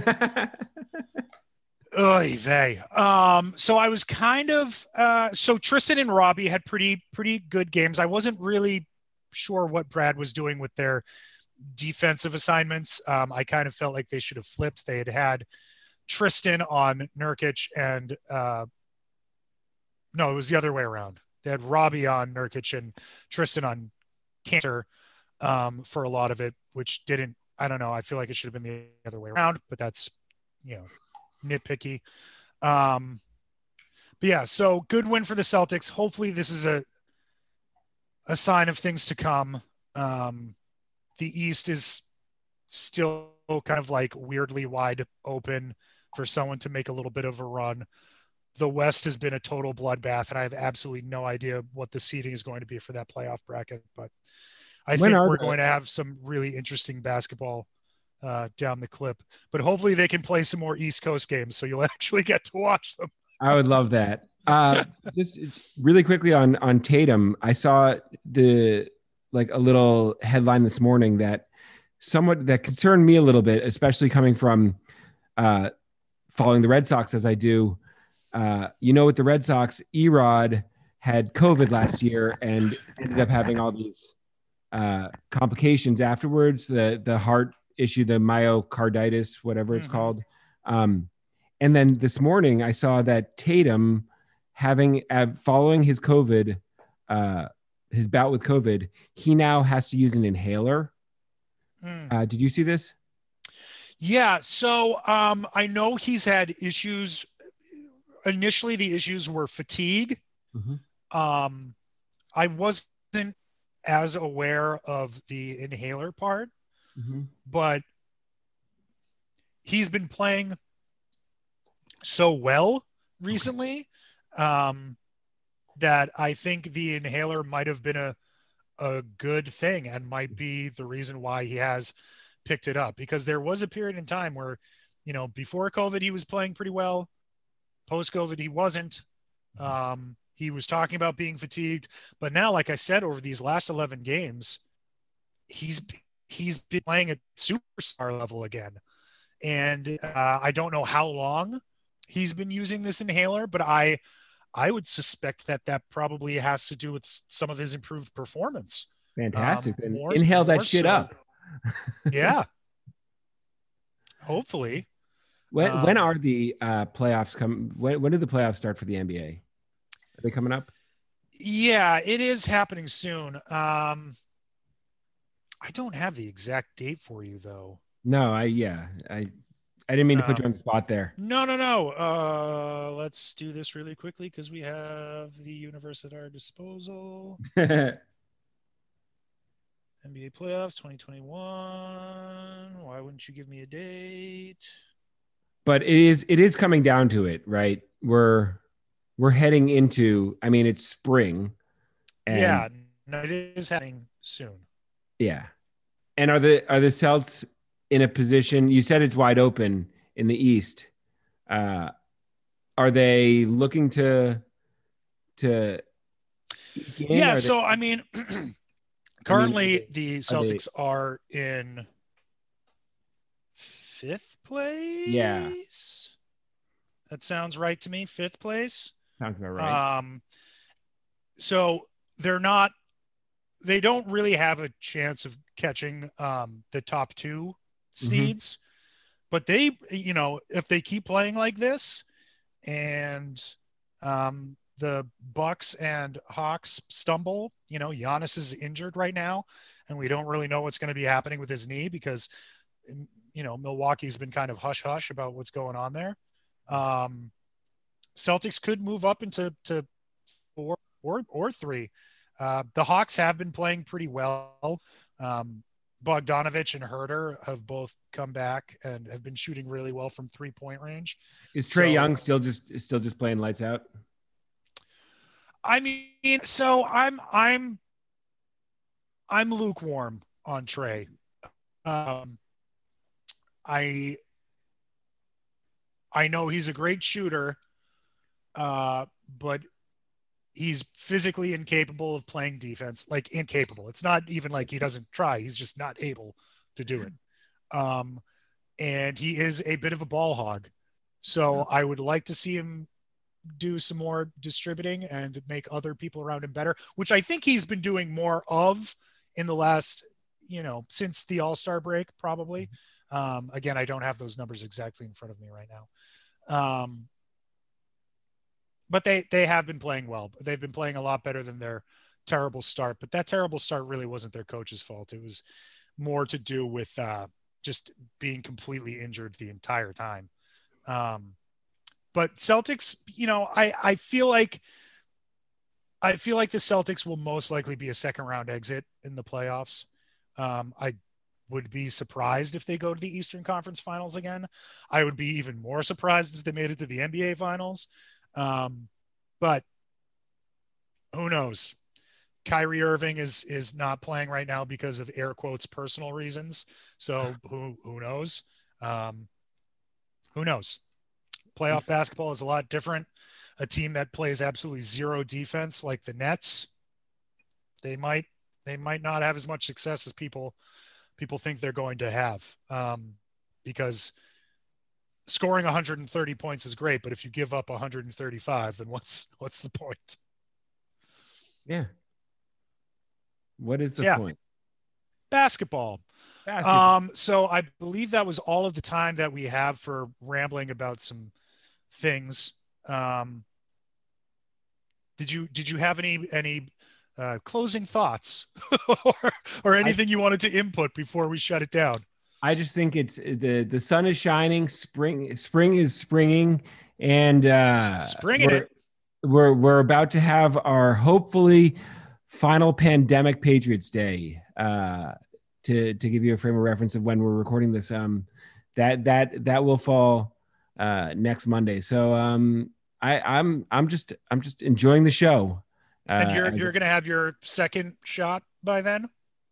Oy vey. So I was kind of so Tristan and Robbie had pretty good games. I wasn't really sure what Brad was doing with their defensive assignments. I kind of felt like they should have flipped. They had Tristan on Nurkic and no, it was the other way around. They had Robbie on Nurkic and Tristan on Cantor for a lot of it, which didn't, I don't know. I feel like it should have been the other way around, but that's, nitpicky. But yeah, so good win for the Celtics. Hopefully this is a sign of things to come. The East is still kind of like weirdly wide open for someone to make a little bit of a run. The West has been a total bloodbath, and I have absolutely no idea what the seeding is going to be for that playoff bracket. But I think we're going to have some really interesting basketball down the clip. But hopefully they can play some more East Coast games so you'll actually get to watch them. I would love that. Just really quickly on Tatum, I saw a little headline this morning that concerned me a little bit, especially coming from following the Red Sox as I do. With the Red Sox, Erod had COVID last year and ended up having all these complications afterwards, the heart issue, the myocarditis, whatever it's called. And then this morning I saw that Tatum following his COVID, his bout with COVID, he now has to use an inhaler. Did you see this? Yeah. So I know he's had issues. Initially, the issues were fatigue. I wasn't as aware of the inhaler part, but he's been playing so well recently that I think the inhaler might have been a good thing and might be the reason why he has picked it up, because there was a period in time where, before COVID, he was playing pretty well. Post COVID, he wasn't. He was talking about being fatigued, but now, like I said, over these last 11 games, he's been playing at superstar level again. And I don't know how long he's been using this inhaler, but I would suspect that probably has to do with some of his improved performance. Fantastic. Inhale that shit up. Yeah. Hopefully. When are the playoffs come? When do the playoffs start for the NBA? Are they coming up? Yeah, it is happening soon. I don't have the exact date for you though. No, I didn't mean to put you on the spot there. No. Let's do this really quickly because we have the universe at our disposal. NBA playoffs 2021. Why wouldn't you give me a date? But it is coming down to it, right? We're heading into, it's spring. And no, it is happening soon. Yeah. And are the Celts in a position, you said it's wide open in the East. Are they looking to yeah, so currently the Celtics are in 5th place. Yeah. That sounds right to me. 5th place. Sounds about right. So they don't really have a chance of catching the top 2 seeds, but they, if they keep playing like this and the Bucks and Hawks stumble, Giannis is injured right now and we don't really know what's going to be happening with his knee because, Milwaukee's been kind of hush hush about what's going on there. Celtics could move up into 4 or 3. The Hawks have been playing pretty well. Bogdanovich and Herter have both come back and have been shooting really well from 3-point range. Is Trae Young still just playing lights out? So I'm lukewarm on Trae. I know he's a great shooter, but he's physically incapable of playing defense. Like incapable. It's not even like he doesn't try. He's just not able to do it. And he is a bit of a ball hog. So I would like to see him do some more distributing and make other people around him better, which I think he's been doing more of in the last, since the All-Star break, probably. Again, I don't have those numbers exactly in front of me right now. But they have been playing well. They've been playing a lot better than their terrible start, but that terrible start really wasn't their coach's fault. It was more to do with just being completely injured the entire time. But Celtics, I feel like the Celtics will most likely be a second round exit in the playoffs. I would be surprised if they go to the Eastern Conference Finals again. I would be even more surprised if they made it to the NBA Finals. But who knows? Kyrie Irving is not playing right now because of air quotes personal reasons. So who knows? Who knows? Playoff basketball is a lot different. A team that plays absolutely zero defense, like the Nets, they might not have as much success as people think they're going to have, because scoring 130 points is great, but if you give up 135, then what's the point? Yeah. What is the point? Basketball. So I believe that was all of the time that we have for rambling about some things. Did you have any closing thoughts or anything you wanted to input before we shut it down? I just think it's the sun is shining, spring is springing, and we're about to have our hopefully final pandemic Patriots Day. To give you a frame of reference of when we're recording this, that will fall next Monday. So I'm just enjoying the show. And you're gonna have your second shot by then?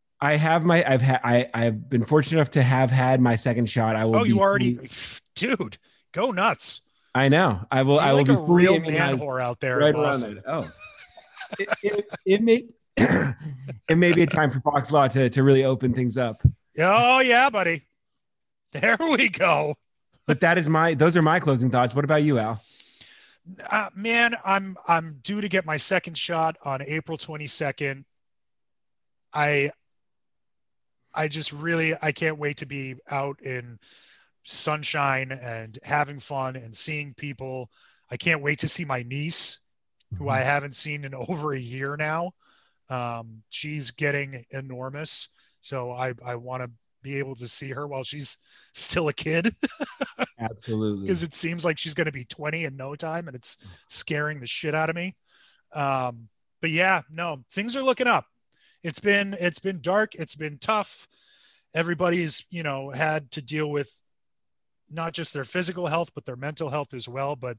I've been fortunate enough to have had my second shot. I will. Oh, you already, dude, go nuts! I know. I will. You're I will like be a real fully man whore out there. Right around it. Oh, it may it may be a time for Fox Law to really open things up. Oh yeah, buddy. There we go. But those are my closing thoughts. What about you, Al? Man, I'm due to get my second shot on April 22nd. I just really, I can't wait to be out in sunshine and having fun and seeing people. I can't wait to see my niece, who I haven't seen in over a year now. She's getting enormous. So I want to be able to see her while she's still a kid. Absolutely. Because it seems like she's going to be 20 in no time, and it's scaring the shit out of me. But yeah, no, things are looking up. It's been dark. It's been tough. Everybody's, had to deal with not just their physical health, but their mental health as well. But,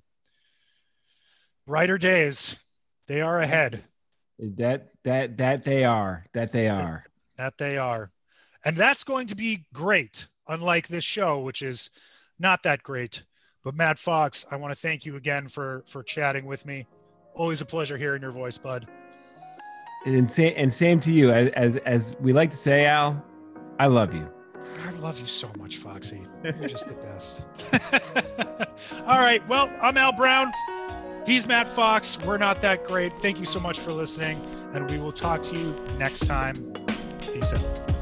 brighter days, they are ahead. That they are. That they are. And that's going to be great. Unlike this show, which is not that great. But Matt Fox, I want to thank you again for chatting with me. Always a pleasure hearing your voice, bud. And same to you. As we like to say, Al, I love you. I love you so much, Foxy. You're just the best. All right. Well, I'm Al Brown. He's Matt Fox. We're not that great. Thank you so much for listening, and we will talk to you next time. Peace out.